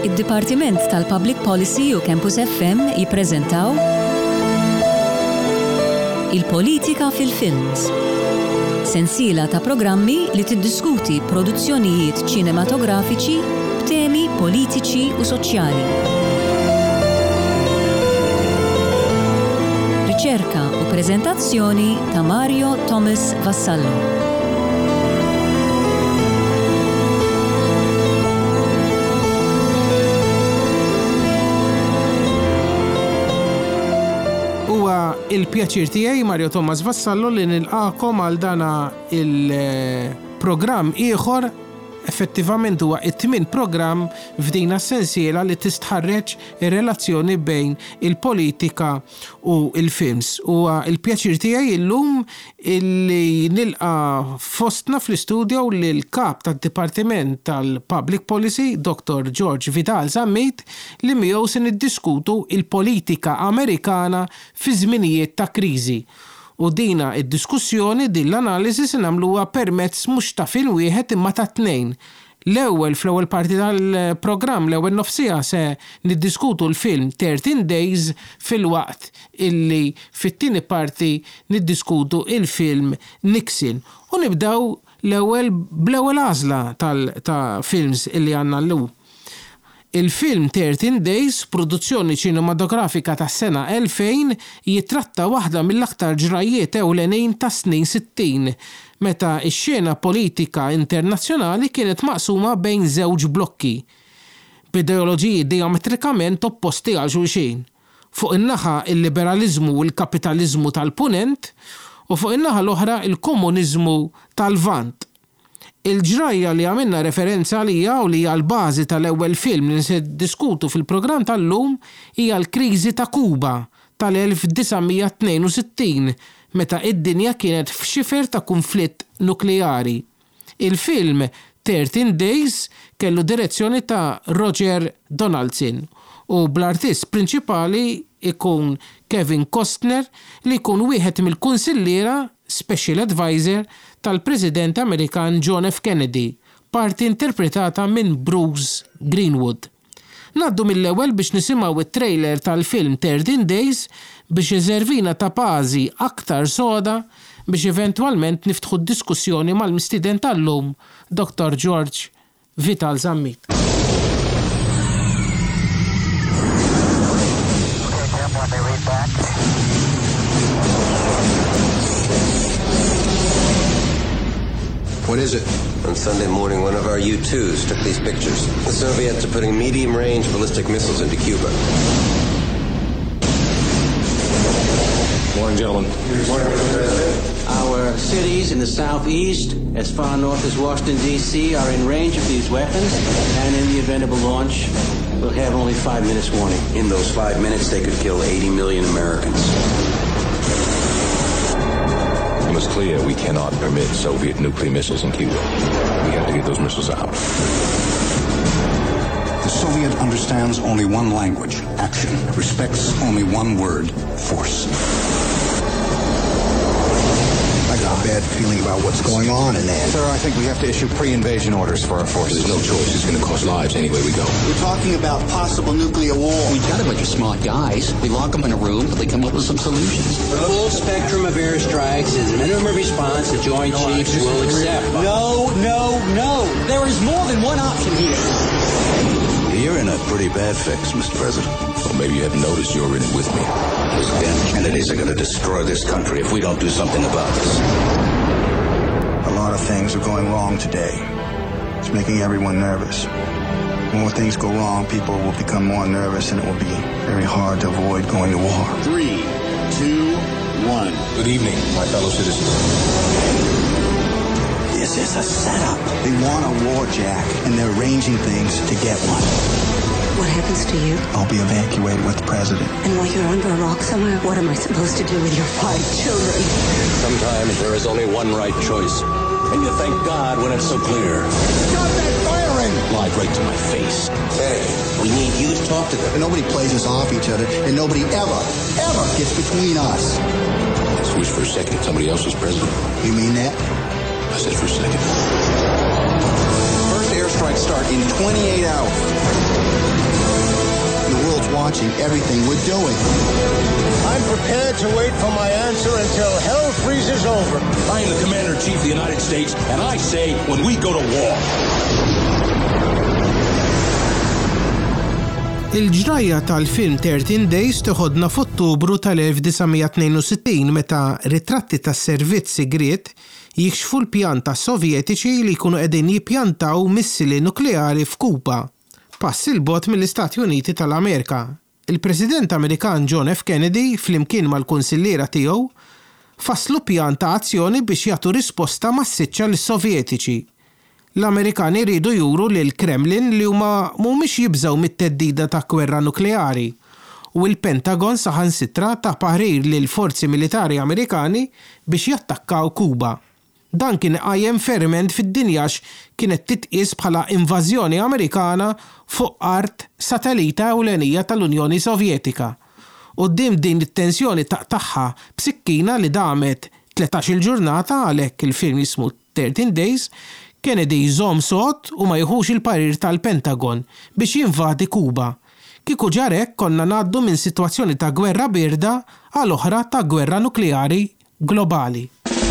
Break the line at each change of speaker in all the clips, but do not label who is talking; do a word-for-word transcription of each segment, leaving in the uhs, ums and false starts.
Id-Dipartiment tal-Public Policy u Campus F M jippreżentaw Il-Politika fil-Films. Sensiela ta' programmi li tiddiskuti produzzjonijiet ċinematografiċi b'temi politiċi u soċjali. Riċerka u preżentazzjoni ta' Mario Thomas Vassallo.
Il-pjaċir tiegħi Mario Thomas Vassallo li nilqakom għal dana il-programm ieħor effettivament huwa it-tmien programm f'dina sensiela li tistħarreġ ir-relazzjoni bejn il-politika u il-films. Huwa il-pjaċir tiegħi illum illi nilqa fostna fl-istudju lill-kap tad-Dipartiment tal-Public Policy, Doctor George Vidal Zammit, li miegħu se niddiskutu il-politika Amerikana fi żminijiet ta' kriżi. U dina id-diskussjoni din l-analiżi se nagħmluha permezz mhux ta' film wieħed imma ta' tnejn. L-ewwel fl-ewwel parti tal-programm l-ewwel nofsija se niddiskutu l-film thirteen days fil-waqt illi fit-tieni parti niddiskutu il-film Nixon. U nibdew l-ewwel bl-ewwel għażla ta' films illi għandna llum. Il-film thirteen days, produzzjoni ċinematografika tas-sena elfejn, jitratta waħda mill-aktar ġrajiet ewlenin ta' snin sittin, meta x-xena politika internazzjonali kienet maqsuma bejn żewġ blokki, b'ideoloġiji diametrikament opposti għal xulxin. Fuq in-naħa il-liberalizmu u l-kapitalizmu tal-punent u fuq in-naħa l-oħra il-komuniżmu tal-vant. Il-ġrajja li għamilna referenza għalija u li hija l-bażi tal-ewwel film li se diskutu fil-programm tal-lum hija l-kriżi ta' Kuba tal-nineteen sixty-two meta id-dinja kienet f'xifer ta' konflitt nukleari. Il-film thirteen days kellu direzzjoni ta' Roger Donaldson u bl-artist prinċipali ikun Kevin Costner li jkun wieħed mill-kunsilliera Special Advisor tal-President Amerikan John F. Kennedy, parti interpretata minn Bruce Greenwood. Naddu mill-ewwel biex nisimgħu it-trailer tal-film thirteen days biex iżervina ta' bażi aktar soda biex eventwalment niftħu d-diskussjoni mal-mistieden tal-lum Doctor George Vidal Zammit.
What is it?
On Sunday morning, one of our U two's took these pictures. The Soviets are putting medium-range ballistic missiles into Cuba.
Morning, gentlemen.
Morning, President.
Our cities in the southeast, as far north as Washington, D C, are in range of these weapons, and in the event of a launch, we'll have only five minutes warning.
In those five minutes, they could kill eighty million Americans.
It was clear we cannot permit Soviet nuclear missiles in Cuba. We have to get those missiles out.
The Soviet understands only one language, action, respects only one word, force.
I got a bad feeling about what's going on in there.
Sir, I think we have to issue pre-invasion orders for our forces.
There's no choice. It's going to cost lives anyway we go.
We're talking about possible nuclear war.
We've got a bunch of smart guys. We lock them in a room, but they come up with some solutions.
The full spectrum of airstrikes is a minimum response the Joint
No,
Chiefs will accept.
No, no, no.
There is more than one option here.
You're in a pretty bad fix, Mister President.
Well, maybe you haven't noticed you're in it with me.
Those damn Kennedys are going to destroy this country if we don't do something about this. A lot of things are going wrong today. It's making everyone nervous. When things go wrong, people will become more nervous and it will be very hard to avoid going to war.
Three, two, one.
Good evening, my fellow citizens.
This is a setup. They want a war, Jack, and they're arranging things to get one.
What happens to you?
I'll be evacuated with the president.
And while you're under a rock somewhere, what am I supposed to do with your five children?
Sometimes there is only one right choice.
And you thank God when it's so clear.
Stop that firing!
Lied right to my face.
Kennedy, we need you to talk to them.
And nobody plays us off each other, and nobody ever, ever gets between us.
I wish for a second somebody else was president.
You mean that?
I said for a second.
First airstrike start in twenty-eight hours.
The world's watching everything we're doing.
I'm prepared to wait for my answer until hell freezes over.
I am the Commander-in-Chief of the United States, and I say when we go to war.
Il-ġrajja tal-film thirteen Days toħodna f'Ottubru tal-nineteen tnejn meta ritratti tas-servizz sigriet jikxfu l-pjan tas-Sovjetiċi li jkunu qegħdin jippjantaw missili nukleari f'Kuba, pass il-bogħod mill-Istati Uniti tal-Amerika. Il-President Amerikan John F. Kennedy flimkien mal-kunsilliera tiegħu fasslu pjan ta' azzjoni biex jagħtu risposta massiċċa lis-Sovjetiċi. L-Amerikani jridu juru lil Kremlin li huma mhumiex jibżgħu mit-teddida ta' gwerra nukleari u l-Pentagon saħansitra ta' parir lil forzi militari Amerikani biex jattakkaw Kuba. Dan kien qajjem ferment fid-dinjax kienet titqies bħala invażjoni Amerikana fuq art satellita ewlenija tal-Unjoni Sovjetika. Quddiem din it-tensjoni taqtaħħa b'sikkina li damet tletax-il ġurnata għalhekk il-film jismu thirteen Days, Kennedy jżomm sod u ma jħux il-parir tal-Pentagon biex jinvadi Kuba. Kieku ġarek konna ngħaddu minn sitwazzjoni ta' gwerra birda għal oħra ta' gwerra nukleari globali.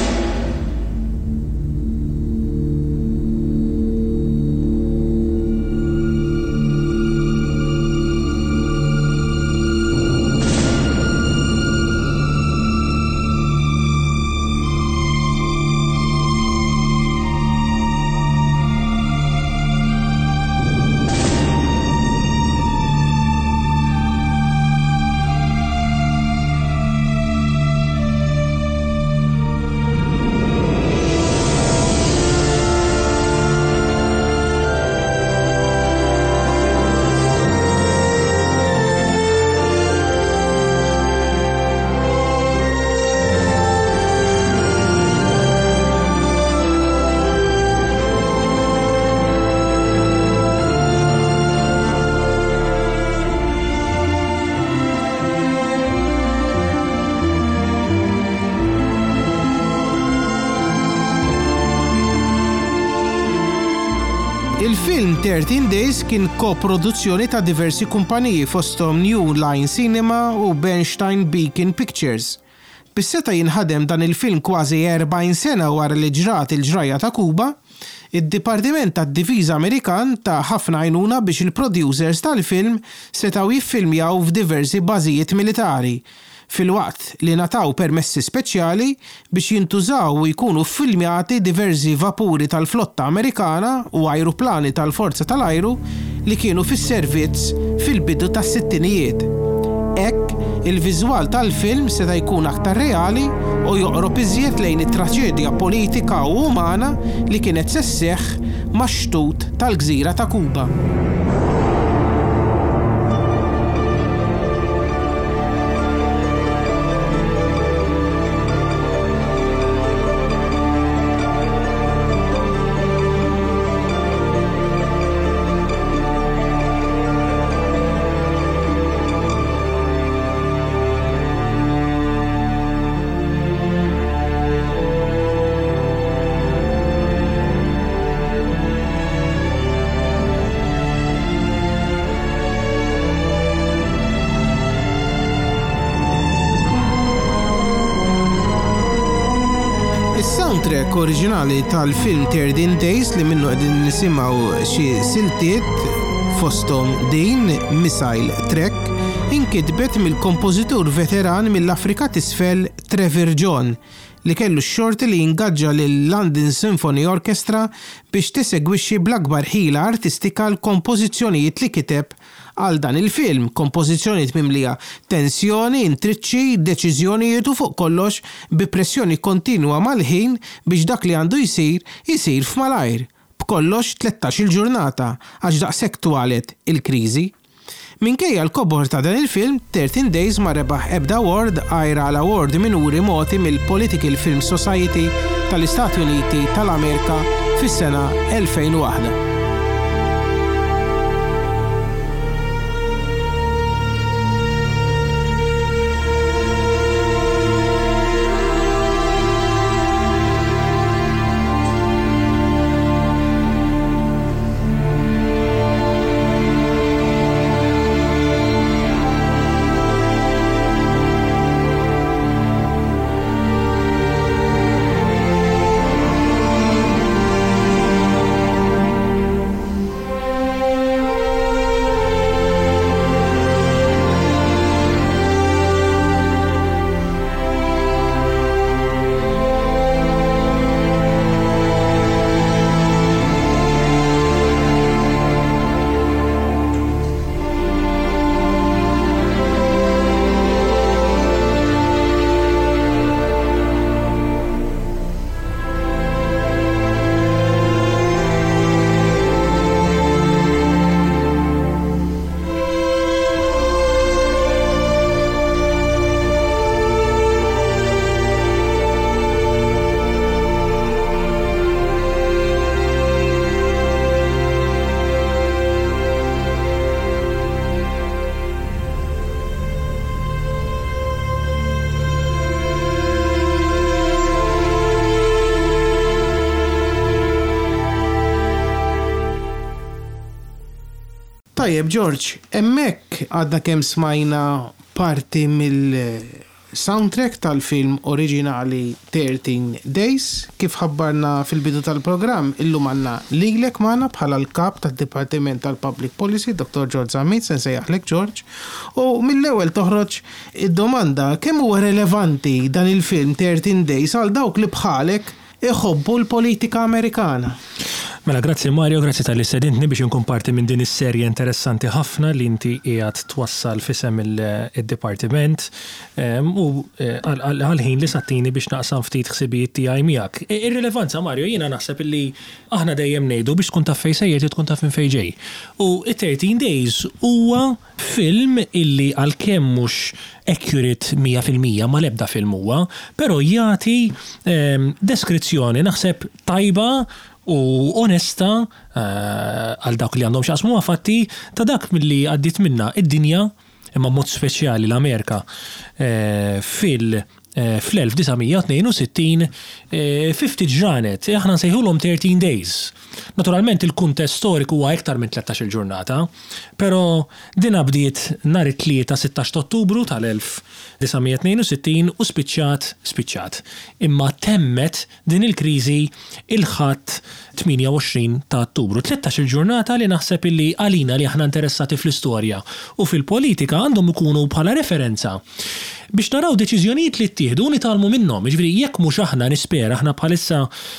Il-film thirteen Days kien koproduzzjoni ta' diversi kumpaniji fosthom New Line Cinema u Bernstein Beacon Pictures. Bis-seta jinħadem dan il-film kważi erbgħin sena wara li ġrat il-ġrajja ta' Kuba, id-Dipartiment tad-Difiża Amerikan ta' ħafna għajnuna biex il-producers tal-film setgħu jiffilmjaw f'diversi bażijiet militari, fil-waqt li nataw permessi speċjali biex jintużaw u jkunu ffilmjati diversi vapuri tal-flotta Amerikana u ajruplani tal-Forza tal-Ajru li kienu fis-servizz fil-bidu tas-sittinijiet. Hekk, il-viżwal tal-film seta' jkun aktar reali u joqrob iżjed lejn it-traċedja politika u umana li kienet se sseħħ max-xtut tal-Gżira ta' Kuba. Soundtrack oriġinali tal-film thirteen Days li minnu qegħdin nisimgħu xi siltiet fosthom din Missile Track inkitbet mill-kompożitur veteran mill-Afrika t'isfel Trevor John li kellu x-xorti li jingaġġa lil London Symphony Orchestra biex tisegwixxi bl-akbar ħila artistika l-kompożizzjonijiet li kiteb għal dan il-film, kompożizzjonijiet mimlija tensjoni, intriċċi, deċiżjonijiet u fuq kollox bi pressjoni kontinwa mal-ħin biex dak li għandu jsir, jsir f'malajr. B'kollox tlettax-il ġurnata għax daqshekk twalet il-kriżi. Minkejja l-kobor ta' dan il-film, thirteen Days ma rebaħ ebda award għajra l-award minuri moti mill-Political Film Society tal-Istati Uniti tal-Amerika fis-sena elfejn u waħda. Tajjeb, George, hemmhekk għadna kemm smajna parti mill-soundtrack tal-film oriġinali thirteen Days, kif ħabbarna fil-bidu tal-programm illum għandna lilek magħna bħala l-kap tad-Dipartiment tal-Public Policy, Doctor George Zammit, se nsejjaħlek George, u mill-ewwel toħroġ id-domanda kemm huwa relevanti dan il-film thirteen Days għal dawk li bħalek iħobbu l-politika Amerikana.
Mela, grazzi Mario, grazzi tal-li sedintni biex nkun parti minn din is-serje interessanti ħafna li inti qiegħed twassal fisem il-Dipartiment u għal-ħin li sattini biex naqsam ftit ħsibijiet tiegħi miegħek. Ir-rilevanza Mario, jiena naħseb illi aħna dejjem ngħidu biex tkun taf fejn sejjer tkun taf minn fejn ġej. U thirteen Days huwa film illi għalkemm mhux accurate mija fil-mija ma l-ebda film huwa, però jagħti deskrizzjoni naħseb tajba u onesta għal dawk li għandhom xaqsmu fatti ta' dak milli għaddit minna id-dinja imma mod speċjali l-Amerika fil- fl-elf-tisa' fifty ġranet, aħna nsejħulhom thirteen Days. Naturalment il-kuntest storiku huwa iktar minn tlettax-il ġurnata, però din bdiet nhar it-tlieta sixtiex Ottubru tal-elf-tisa' u spiċċat spiċċat. Imma temmet din il-kriżi il-ħadd tminja u għoxrin ta' Ottubru. tlettax-il ġurnata li naħseb illi għalina li aħna interessati fl-istorja u fil-politika għandhom ikunu bħala referenza biex naraw deċiżjonijiet li ttieħdu nitalmu minnhom. Jiġifieri jekk mhux aħna nispera aħna bħalissa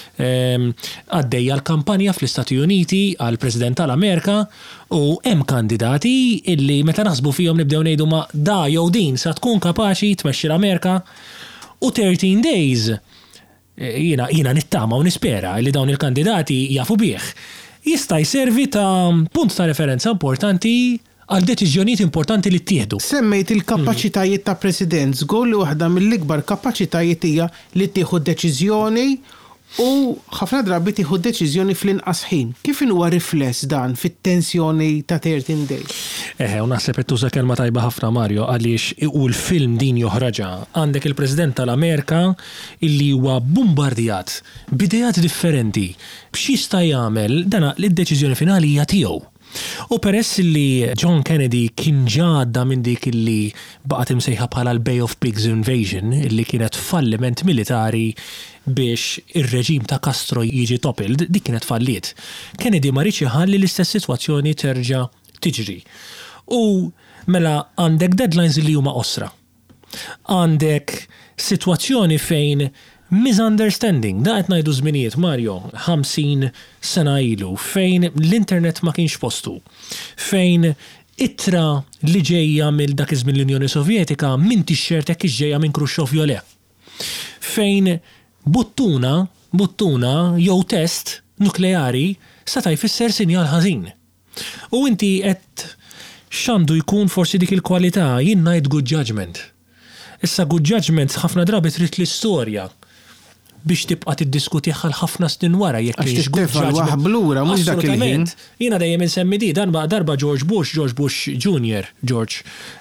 għaddejja l-kampanja fl-Istati Uniti għal President tal-Amerika u hemm kandidati illi meta naħsbu fihom nibdew ngħidu ma da jew din sa tkun kapaċi tmexxi l-Amerika u thirteen Days jiena jiena nittama u nispera li dawn il-kandidati jafu bih. Jista' jservi ta' punt ta' referenza importanti għal deċiżjonijiet importanti li ttieħdu.
Semmejt il-kapaċitajiet ta' President, żgur li waħda mill-ikbar kapaċitajiet hija li tieħu deċiżjoni u ħafna drabi tieħu deċiżjoni fl-inqas ħin. Kif huwa rifless dan fit-tensjoni ta' thirteen Days?
Eħe, u naħseb qed tuża kelma tajba ħafna Mario għaliex u l-film din joħraġa għandek il-President tal-Amerika illi huwa bombardjat b'idejat differenti b'x'jista' jagħmel dan l-deċiżjoni finali hija tiegħu. U peress li John Kennedy kien ġadda minn dik illi baqgħet imsejħa bħala l-Bay of Pigs Invasion illi kienet falliment militari biex ir-reġim ta' Castro jiġi toppled, dik kienet falliet. Kennedy ma rridx iħalli l-istess sitwazzjoni terġa' tiġri. U mela għandek deadlines li huma qosra. Għandek sitwazzjoni fejn misunderstanding, da qed ngħidu żminijiet Mario, ħamsin sena ilu, fejn l-internet ma kienx postu, fejn ittra li ġejja mill dak iż-żmien l-Unjoni Sovjetika minn tixxert hekk ġejja minn Khrushchev jew le. Fejn buttuna, buttuna jew test nukleari seta' jfisser sinjal ħażin. U inti qed x'għandu jkun forsi dik il-kwalità jien ngħid good judgment. Issa good judgment ħafna drabi trid l-istorja biex tibqa' tiddiskutih għal ħafna snin wara jekk
kienx good judgment. Blura mhux dak il-ħin.
Jiena dejjem insemmi di dan darba George Bush, George Bush Junior, George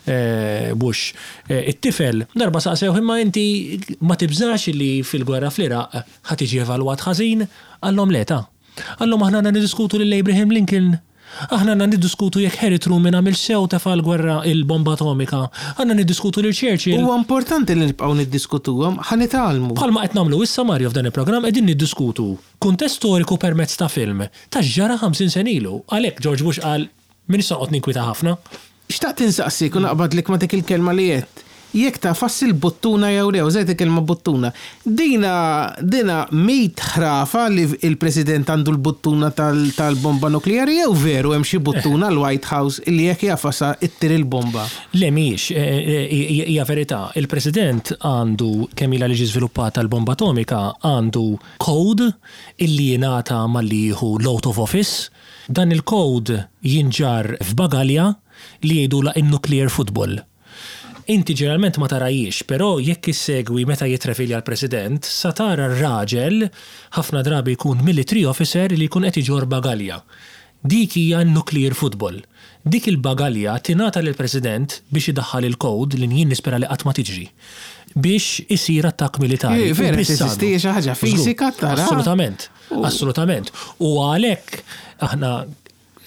Bush it-tifel, darba saqsew imma inti ma tibżax li fil-gwerra fl-Iraq ħadd tiġi evalwat ħażin għallhom leta. Għallhom aħna niddiskutu lil Abraham Lincoln. Aħna għandna niddiskutu jekk Harry Truman għamil sew tefal gwerra il-bomba atomika. Għandna niddiskutu lil Churchill.
Huwa importanti li nibqgħu niddiskutuhom ħanitalmu.
Bħalma qed nagħmlu issa Mario f'dan il-programm qegħdin niddiskutu kuntest storiku permezz ta' film ta' ġara ħamsin sen ilu. Għalhekk George Bush qal min issoqgħod ninkwita ħafna.
Xtaqt insaqsik u naqbadlek ma dik il-kelma li qed. Jekk ta' fassil buttuna jew lew, żejt il-kelma buttuna. Dina dina mejt ħrafa li il-President għandu l-buttuna tal-bomba nukleari jew veru hemm xi buttuna l-White House illi jekk jafasa ittir il-bomba.
Le mhix, hija verità. Il-President għandu kemm ilha liġi żviluppata l-bomba atomika għandu code illi jingħata malli jieħu l-out of office. Dan il-code jinġar f'bagalja li jgħidula in-nuclear football. Inti ġeneralment ma tarajiex, però jekk issegwi meta jitrefilja l-President, sa tara r-raġel ħafna drabi jkun military officer li jkun qed iġor bagalja. Dik hija nuclear football. Dik il-bagalja tingħata lill-President biex idaħħal il-code li jien nispera li qatt ma tiġri biex isir attakk militari.
Vera teżisti xi ħaġa fiżika tara.
Assolutament. Assolutament. U għalhekk aħna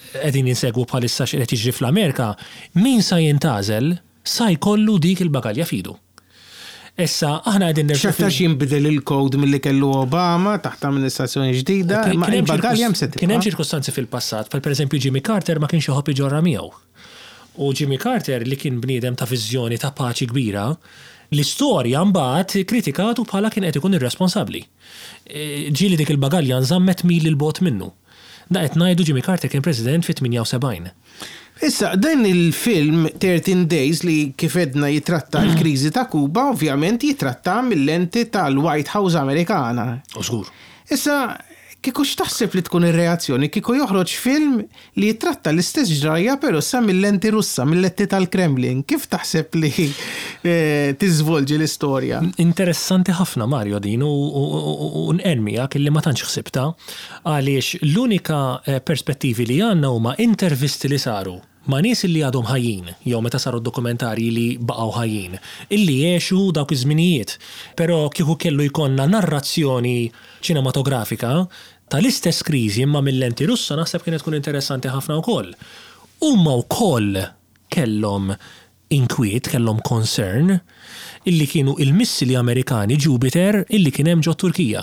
qegħdin jinsegwu bħalissa x'qed jiġri fl-Amerika, min sa jintgħażel sa jkollu dik il-bagalja fidu. Issa, aħna għedin nerfu.
X'aktarx jinbidel il-kod mill-li kellu Obama taħt amministrazzjoni ġdida, ma il-bagalja msetti.
Kien hemm ċirkostanzi fil-passat, bħal pereżempju Jimmy Carter ma kienx joħob ġorra miegħu. U Jimmy Carter li kien bniedem ta' viżjoni ta' paċi kbira, l-istorja mbagħad kritikatu bħala kien qed ikun irresponsabbli. Ġieli dik il-bagalja nżammet mil il-bot minnu. Da qed ngħidu Jimmy Carter kien President fit-tminja u sebgħin.
Issa, dan il-film thirteen days li kif edna jitratta l-kriżi ta' Kuba, ovvjament jitratta mill-lenti tal-White House Amerikana.
Użgur.
Issa, kieku x'taħseb li tkun ir-reazzjoni? Kieku joħroġ film li jitratta l-istess ġrajja però sa mill-lenti Russa, mill-lenti tal-Kremlin. Kif taħseb li eh, tiżvolġi l-istorja?
Interessanti ħafna Mario din u n-enmija kelli ma tantx ħsibta għaliex l-unika perspettivi li għandna huma intervisti li saru ma' nies li għadhom ħajjin, jew meta saru dokumentarji li baqgħu ħajjin, illi jgħixu dawk iż-żminijiet. Però kieku kellu jkollna narrazzjoni ċinematografika tal-istess kriżi imma mill-lenti Russa naħseb kienet tkun interessanti ħafna wkoll. Huma wkoll kellhom inkwiet, kellhom concern illi kienu il-missili Amerikani Jupiter illi kien hemm ġo Turkija.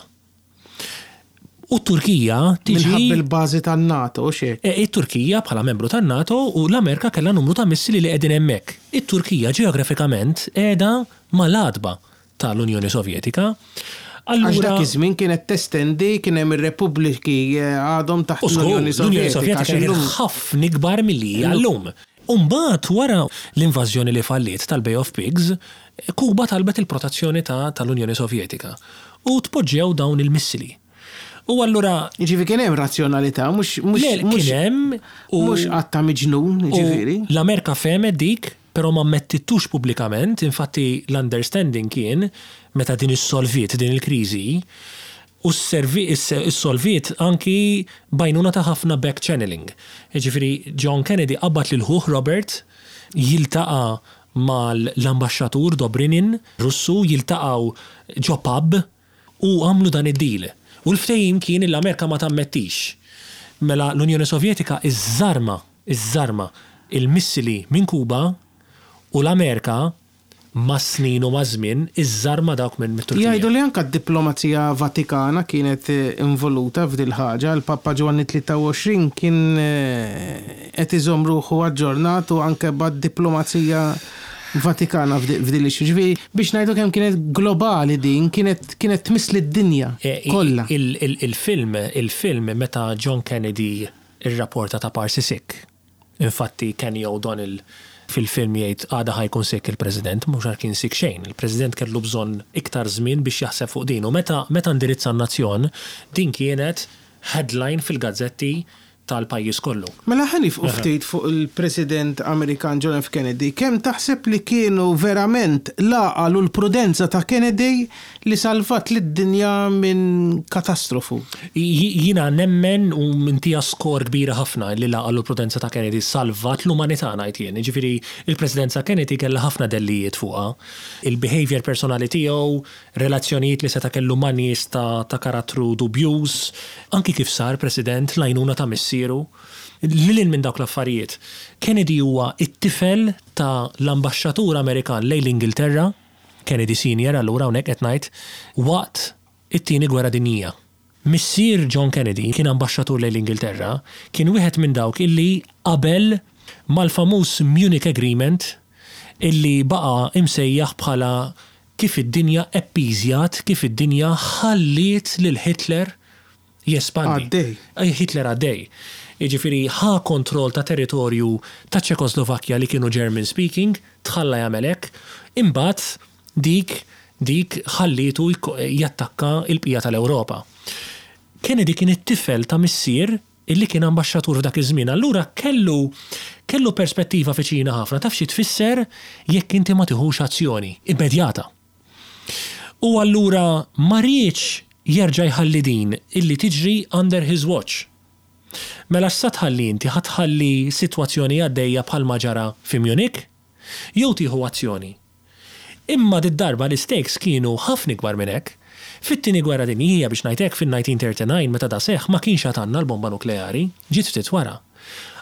U Turkija tiġi
minħabba il-bażi tan-NATO xejn.
It-Turkija bħala membru tan-NATO u l-Amerika kellha numru ta' missili li qegħdin hemmhekk. It-Turkija ġeografikament qiegħda mal-adba tal-Unjoni Sovjetika.
Għax dak iż-żmien kienet testendi kien hemm ir-repubbliki għadhom taħt l-Unjoni
Sovjetika. L-Unjoni Sovjetika kienet ħafna ikbar milli llum. Umbagħad wara l-invażjoni li falliet tal-Bay of Pigs, Kuba talbet il-protezzjoni tal-Unjoni Sovjetika u tpoġġew dawn il-missili. U allura
jiġifieri kien hemm razzjonalità, mhux mhux
kien hemm u
mhux qatta miġnun, jiġifieri.
L-Amerika femet dik, però ma mmettitux pubblikament, infatti l-understanding kien meta din issolviet din il-kriżi u s-solviet anki bajnuna ta' ħafna back channeling. Jiġifieri John Kennedy qabad lil ħuh Robert jiltaqa' mal-ambaxxatur Dobrinin Russu, jiltaqgħu ġo pub u għamlu dan id-deal. U l-ftehim kien l-Amerika ma tammettix. Mela l-Unjoni Sovjetika iż-żarma, iż-żarma il-missili minn Kuba u l-Amerika ma' snin u ma' żmien iż-żarma dawk minn Turkija.
Jgħidu li anke d-diplomazija Vatikana kienet involuta f'dil ħaġa. Il-Papa Ġwanni tlieta u għoxrin kien qed iżomm ruħu aġġornat u anke bad-diplomazija Vatikana f'dil ix-ġifieri biex ngħidu kemm kienet globali din, kienet kienet tmiss lid-dinja kollha.
Il-film, il-film meta John Kennedy irrapporta ta' parsi sikk. Infatti Kenny O'Donnell fil-film jgħid għada ħajkun sikk il-President, mhux għal kien sikk xejn. Il-President kellu bżonn iktar żmien biex jaħseb fuq din. U meta meta ndirizza n-nazzjon, din kienet headline fil-gazzetti tal-pajjiż kollu.
Mela ħanif ftit fuq il-President Amerikan John F. Kennedy, kemm taħseb li kienu verament laqalu l-prudenza ta' Kennedy li salvat lid-dinja minn katastrofu?
Jina nemmen u mintija skor kbira ħafna li laqalu l-prudenza ta' Kennedy salvat l-umanità ngħid jien. Ġifieri il-Presidenza Kennedy kellha ħafna dellijiet fuqha. Il-behavior personali tiegħu, relazzjonijiet li seta' kellu man nies ta' karattru dubjuż, anki kif sar President lajnuna ta' missi Lilin minn dawk l-affarijiet. Kennedy huwa it-tifel ta' l-ambaxxatur Amerikan lejn l-Ingilterra, Kennedy Senior allura hawnhekk qed ngħid, waqt it-tieni gwerra dinjija. Missier John Kennedy kien ambaxxatur lejn l-Ingilterra, kien wieħed minn dawk illi qabel mal-famuż Munich Agreement illi baqa' imsejjaħ bħala kif id-dinja eppiżjat, kif id-dinja ħalliet lil Hitler jespandi.
Għaddej.
Hitler għaddej. Jiġifieri ħa kontroll ta' territorju ta' Ċekoslovakkja li kienu German speaking, tħalla jagħmel hekk, imbagħad dik dik ħallitu jattakka l-bqija tal-Ewropa. Kennedy kien it-tifel ta' missier illi kien ambaxxatur f'dak iż-żmien. Allura kellu kellu perspettiva fiċina ħafna taf xi tfisser jekk inti ma tieħux azzjoni immedjata. U allura ma rridx jerġa' jħalli din illi tiġri under his watch. Mela x'sa tħalli inti ħatħalli sitwazzjoni għaddejja bħalma ġara fi Munich jew tieħu azzjoni. Imma did-darba l-stakes kienu ħafna ikbar minn hekk. Fit-tieni gwerra dinjija biex ngħidlek fin-nineteen thirty-nine meta da seħħ ma kienx għatanna l-bomba nukleari, ġiet ftit wara.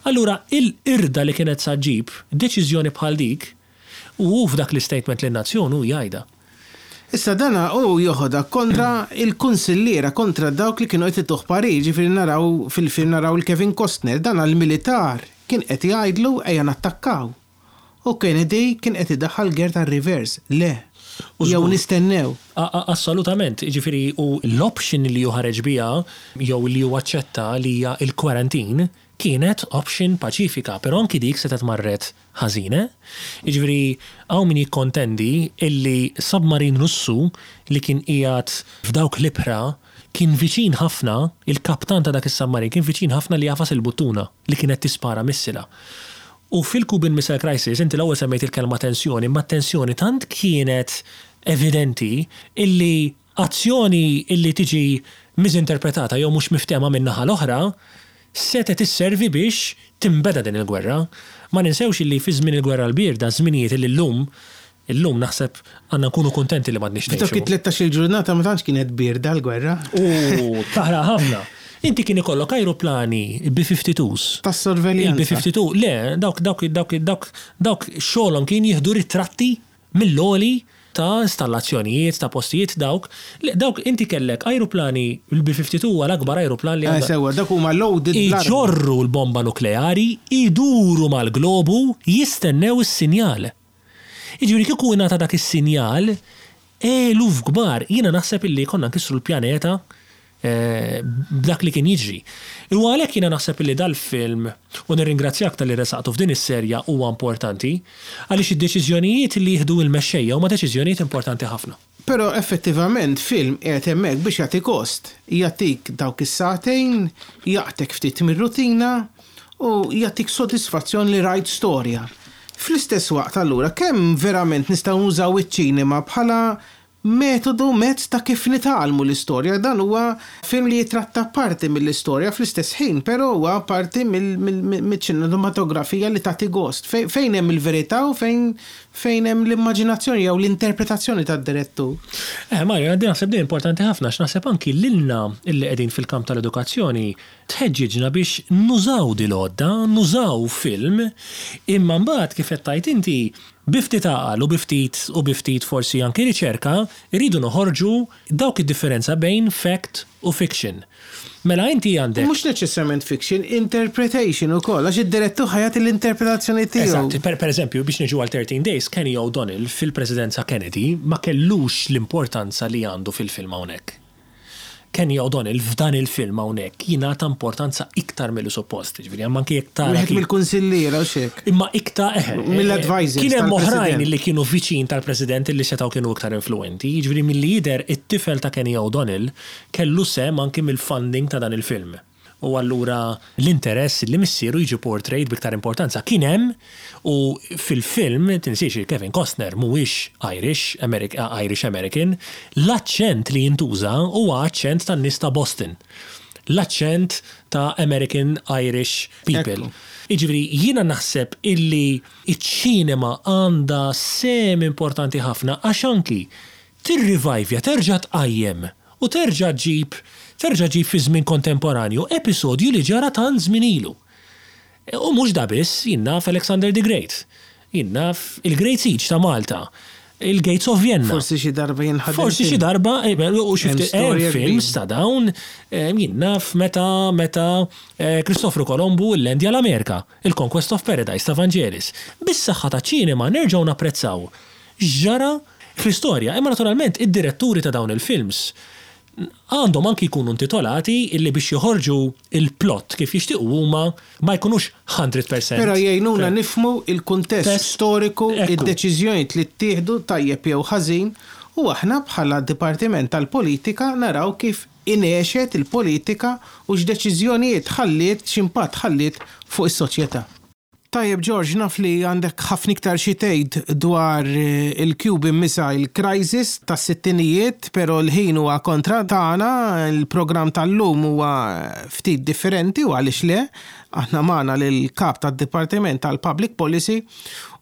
Allura il-irda li kienet saġġib deċiżjoni bħal dik u f'dak l-istatement lin-nazzjon hu jgħidha.
Issa dana u joħodha kontra il-kunsilliera kontra dawk li kienu qed ituħ Pariġi fil-naraw fil-film naraw il-Kevin Costner dan l-militar kien qed jgħidlu ejja nattakkaw. U Kennedy kien qed idaħħal Gerta Rivers. Le. Jew nistennew.
Assolutament, ġifieri u l-option li ħareġ biha jew li hu aċċetta li hija l-kwarantin kienet option paċifika, però anki dik setet marret ħażine. Jiġifieri hawn min jikkontendi illi submarin Russu li kien qiegħed f'dawk l-ibħra kien viċin ħafna, il-kaptan ta' dak is-submarin kien viċin ħafna li jafas il-buttuna li kienet tispara missila. U fil-Cuban Missile Crisis, inti l-ewwel semmejt il-kelma tensjoni, ma tensjoni tant kienet evidenti illi azzjoni illi tiġi miżinterpretata jew mhux miftehma min-naħa l-oħra setet isservi biex timbeda din il-gwerra. Ma ninsewx illi fi żmien il-gwerra l-bierda żminijiet illi llum illum naħseb għandna nkunu kuntenti li m'għadniex ngħixu.
Dak it-tlettax il-ġurnata ma tantx kienet bierda l-gwerra.
U taħra ħafna. Inti kien ikollok ajruplani B fifty-twos.
Tas-sorveljanza.
B fifty-two, le, dawk dawk dawk dawk dawk xogħolhom kien jieħdu ritratti mill-loli ta' installazzjonijiet, ta' postijiet dawk. Dawk inti kellek ajruplani il-B fifty-two għal akbar ajruplan li
għandha. Sewa, dak huma loaded.
Iġorru l-bomba nukleari, iduru mal-globu, jistennew is-sinjal. Jiġifieri kieku ngħata dak is-sinjal, eluf kbar, jiena naħseb illi konna nkissru l-pjaneta b'dak li kien jiġri. U għalhekk jiena naħseb li dal-film u nirringrazzjak tal-li resaqtu f'din is-serja huwa importanti għaliex id-deċiżjonijiet li jieħdu l-mexxejja huma deċiżjonijiet importanti ħafna.
Però effettivament film qiegħed hemmhekk biex jagħti kost, jagħtik dawk is-sagħtejn, jaqtek ftit mir-rutina u jagħtik sodisfazzjon li rajt storja. Fl-istess waqt allura kemm verament nistgħu nużaw iċ-ċinema bħala metodu mezz ta' kif nitalmu l-istorja. Dan huwa film li jitratta parti mill-istorja fl-istess ħin, però huwa parti mill-ċinematografija li tagħti gost. Fejn hemm il-verità u fejn fejn hemm l-immaġinazzjoni jew l-interpretazzjoni tad-direttur.
Eh, Mario, għaddi naħseb din importanti ħafna x'naħseb anki lilna illi qegħdin fil-kamp tal-edukazzjoni tħeġġiġna biex nużaw dil-għodda, nużaw film, imma mbagħad kif qed tajt inti biftit għal u biftit u biftit forsi anki riċerka iridu noħorġu dawk id-differenza bejn fact u fiction. Mela inti għandek.
Mhux neċessarjament fiction, interpretation ukoll, għax id-direttur ħajat l-interpretazzjoni tiegħu.
Eżatt, per eżempju biex niġu għal thirteen days, Kenny O'Donnell fil-presidenza Kennedy ma kellux l-importanza li għandu fil-film hawnhekk. Kenny O'Donnell f'dan il-film hawnhekk jingħata importanza iktar milli suppost, ġifieri hemm anke iktar.
Wieħed mill-kunsilliera u xek.
Imma iktar
mill-advisors.
Kien hemm oħrajn li kienu viċin tal-President li setgħu kienu iktar influenti, jiġifieri mill-lider it-tifel ta' Kenny O'Donnell kellu sem anke mill-funding ta' dan il-film. U allura l-interess li missieru jiġi portrayed biktar importanza kien hemm u fil-film tinsiex Kevin Costner mhuwiex Irish, America, Irish American, l-aċċent li jintuża huwa aċċent tan-nies ta' Boston. L-aċċent ta' American Irish people. Jiġifieri jiena naħseb illi iċ-ċinema għandha sem importanti ħafna għax anki tirrivajvja terġa' tqajjem u terġa' ġib terġa' ġib fi żmien kontemporanju episodju li ġara tant żmien ilu. U mhux da biss jinnaf Alexander the Great, jinnaf il-Great Siege ta' Malta, il-Gates of Vienna.
Forsi xi darba jinħaddem.
Forsi xi darba u xi films ta' dawn jinnaf meta meta Kristofru Kolombu l-Lendja l-Amerika, il-Conquest of Paradise ta' Vangelis. Bis-saħħa ta' ċinema nerġgħu napprezzaw x'ġara fl-istorja, imma naturalment id-diretturi ta' dawn il-films għandhom anki jkunu intitolati illi biex joħorġu il-plot kif jixtiequ huma ma jkunux one hundred percent.
Però jgħinuna nifmu il-kuntest storiku, id-deċiżjonijiet li ttieħdu tajjeb jew ħażin u aħna bħala Dipartiment tal-Politika naraw kif inexet il-politika u x'deċiżjonijiet ħalliet x'impatt ħalliet fuq is-soċjetà. Tajjeb George, naf li għandek ħafna iktar xi tgħid dwar il-Cuban Missile Crisis tas-sittinijiet, però l-ħin huwa kontra tagħna, il-programm tal-lum huwa ftit differenti u għaliex le, aħna magħna lil kap tad-Dipartiment tal-Public Policy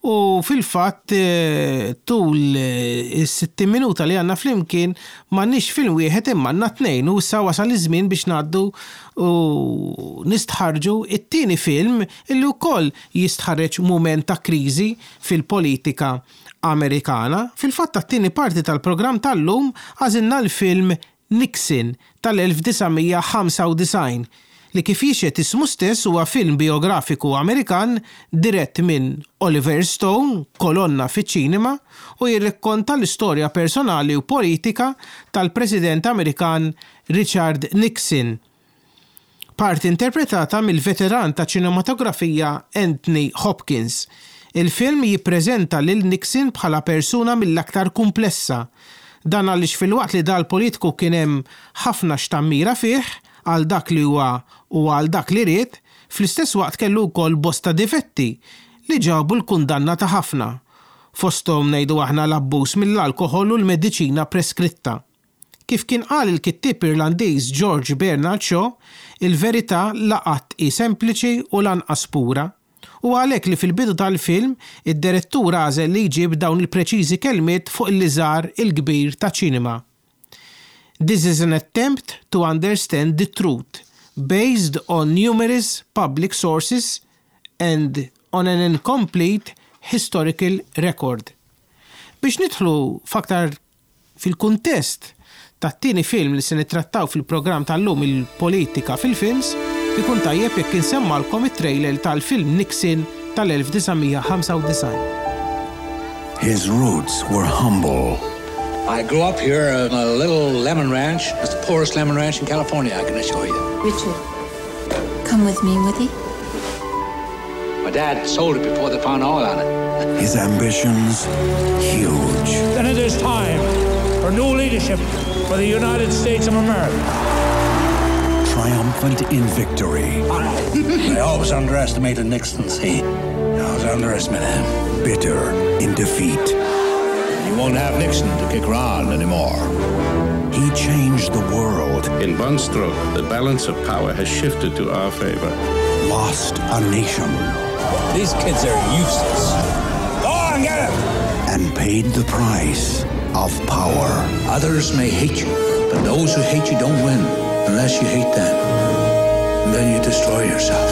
U fil-fatt tul is-sittin minuta li għandna flimkien m'għandniex film wieħed imma għandna tnejn u issa wasal iż-żmien biex ngħaddu u nistħarġu it-tieni film illi wkoll jistħarreġ mument ta' kriżi fil-politika Amerikana. Fil-fatt tat-tieni parti tal-programm tal-lum għażilna l-film Nixon tal-elf-tisa' li kif jiexet ismu stess huwa film biografiku Amerikan dirett minn Oliver Stone, kolonna fiċ-ċinema, u jirrakkonta l-istorja personali u politika tal-President Amerikan Richard Nixon. Parti interpretata mill-veteran ta' ċinematografija Anthony Hopkins. Il-film jippreżenta lil Nixon bħala persuna mill-aktar komplessa. Dan għaliex fil-waqt li dal-politiku kien hemm ħafna xtammira fih għal dak li huwa u għal dak li ried, fl-istess waqt kellu wkoll bosta difetti li ġabu l-kundanna ta' ħafna. Fosthom ngħidu aħna l-abbuż mill-alkoħol u l-mediċina preskritta. Kif kien qal il-kittib Irlandiż George Bernard Shaw, il-verità laqat hi sempliċi u lanqas pura. U għalhekk li fil-bidu tal-film id-direttur għażel li jġib dawn il-preċiżi kelmiet fuq il-liżar il-kbir ta' ċinema. This is an attempt to understand the truth, based on numerous public sources and on an incomplete historical record. Biex nidħlu faktar fil-kuntest tat-tieni film li se nittrattaw fil-programm tal-lum il-politika fil-films, ikun tajjeb jekk insemmalkom it-trailer tal-film Nixon tal-elf-tisa'
His roots were humble.
I grew up here on a little lemon ranch. It's the poorest lemon ranch in California, I can assure you.
Richard, come with me, would he?
My dad sold it before they found oil on it.
His ambitions, huge.
Then it is time for new leadership for the United States of America.
Triumphant in victory.
I always underestimated Nixon, see? I always underestimated him.
Bitter in defeat.
You won't have Nixon to kick around anymore.
He changed the world.
In one stroke, the balance of power has shifted to our favor.
Lost a nation.
These kids are useless. Go on, get him!
And paid the price of power.
Others may hate you, but those who hate you don't win unless you hate them. And then you destroy yourself.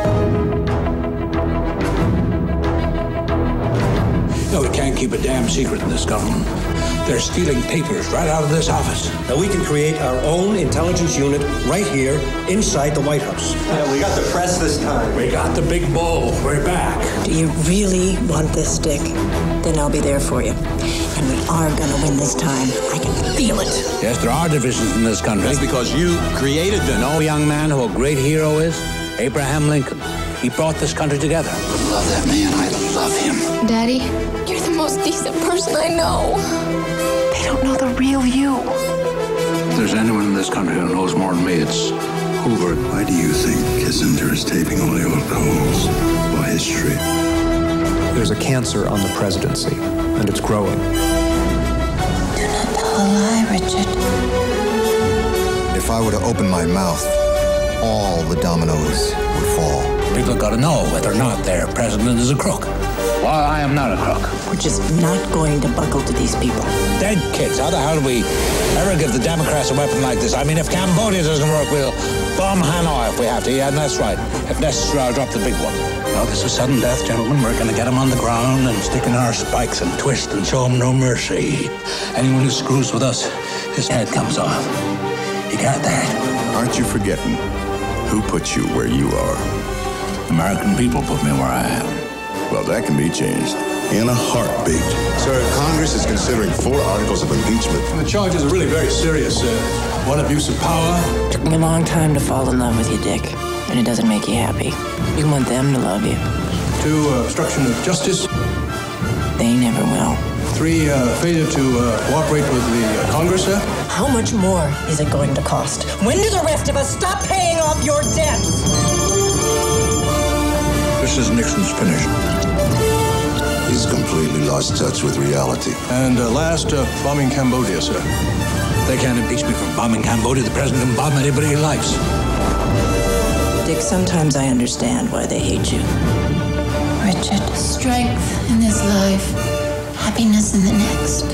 No, we can't keep a damn secret in this government. They're stealing papers right out of this office.
Now we can create our own intelligence unit right here inside the White House.
Yeah, we got the press this time.
We got the big bull. We're back.
Do you really want this, Dick? Then I'll be there for you. And we are gonna win this time. I can feel it.
Yes, there are divisions in this country.
That's because you created them.
No young man who a great hero is? Abraham Lincoln. He brought this country together.
I love that man. I love him.
Daddy, you're the most decent person I know. They don't know the real you.
If there's anyone in this country who knows more than me, it's Hoover.
Why do you think Kissinger is taping only old calls or history?
There's a cancer on the presidency, and it's growing.
Do not tell a lie, Richard.
If I were to open my mouth, all the dominoes would fall.
People gotta know whether or not their president is a crook. Well, I am not a crook.
We're just not going to buckle to these people.
Dead kids, how the hell do we ever give the Democrats a weapon like this? I mean, if Cambodia doesn't work, we'll bomb Hanoi if we have to. Yeah, and that's right. If necessary, I'll drop the big one. Well, this is sudden death, gentlemen. We're gonna get him on the ground and stick in our spikes and twist and show him no mercy. Anyone who screws with us, his head comes off. You got that?
Aren't you forgetting who put you where you are?
American people put me where I am.
Well, that can be changed in a heartbeat.
Sir, Congress is considering four articles of impeachment.
The charges are really very serious. Uh, one, abuse of power.
Took me a long time to fall in love with you, Dick. And it doesn't make you happy. You want them to love you.
Two, uh, obstruction of justice.
They never will.
Three, uh, failure to uh, cooperate with the uh, Congress, sir.
How much more is it going to cost? When do the rest of us stop paying off your debts?
This is Nixon's finish.
He's completely lost touch with reality.
And uh, last, uh, bombing Cambodia, sir.
They can't impeach me for bombing Cambodia. The president can bomb anybody he likes.
Dick, sometimes I understand why they hate you.
Richard. Strength in this life, happiness in the next.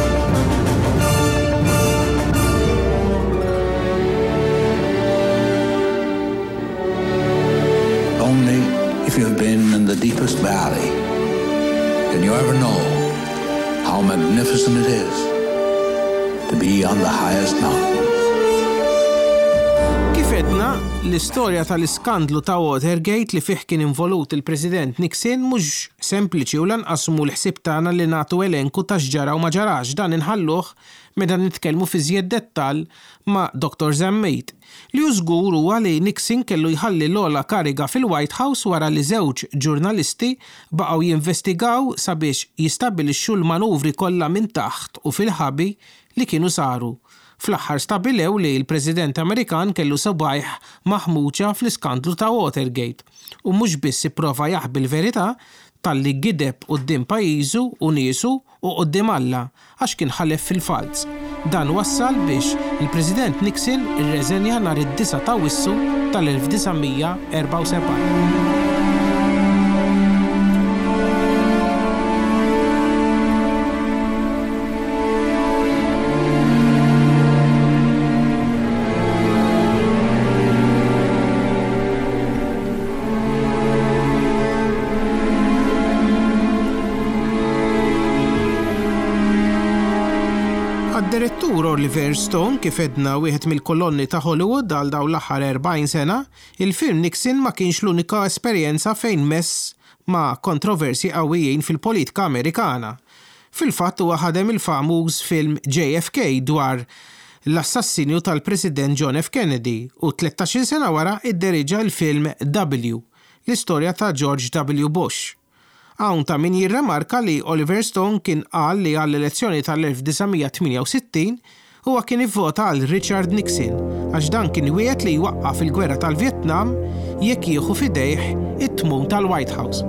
Only if you've been in the deepest valley can you ever know how magnificent it is to be on the highest mountain.
Kifedna, l-istorja tal-iskandlu ta' Watergate li fih kien involut il-President Nixon mhux sempliċi u lanqas mu l-ħsieb tagħna li nagħtu elenku ta' x'ġara u ma ġarax dan inħalluh meta nitkellmu fi żjed dettall ma' doktor Zammejt li hu żgur huwa li Nixon kellu jħalli l-ogħla kariga fil-White House wara li żewġ ġurnalisti baqgħu jinvestigaw sabiex jistabbilixxu l-manuvri kollha minn taħt u fil-ħabi li kienu saru. Fl-aħħar stabilew li l-President Amerikan kellu sabajħ maħmuċa fl-iskandlu ta' Watergate u mhux biss ipprova jaħbi l-verità talli gideb quddiem pajjiżu u niesu u quddiem Alla għax kien ħalef fil-falz. Dan wassal biex il-President Nixon irreżenja nhar id-disa' ta' Wissu tal-elf tisa' erba' u sebgħin. Direttur Oliver Stone kif edna wieħed mill-kolonni ta' Hollywood għal dawn l-aħħar erbgħin sena, il-film Nixon ma kienx l-unika esperjenza fejn mess ma' kontroversi qawwijin fil-politika Amerikana. Fil-fatt huwa ħadem il-famuż film J F K dwar l-assassinju tal-President John F. Kennedy u tlettax-il sena wara iddereġa l-film W, l-istorja ta' George W. Bush. Hawn ta' min jirremarka li Oliver Stone kien qal li għall-elezzjoni tal-elf tisa' tminja u sittin huwa kien ivvota għal Richard Nixon għax dan kien wiegħed li jwaqqaf il-gwerra tal-Vjetnam jekk jieħu f'idejh it-tmum tal-White House.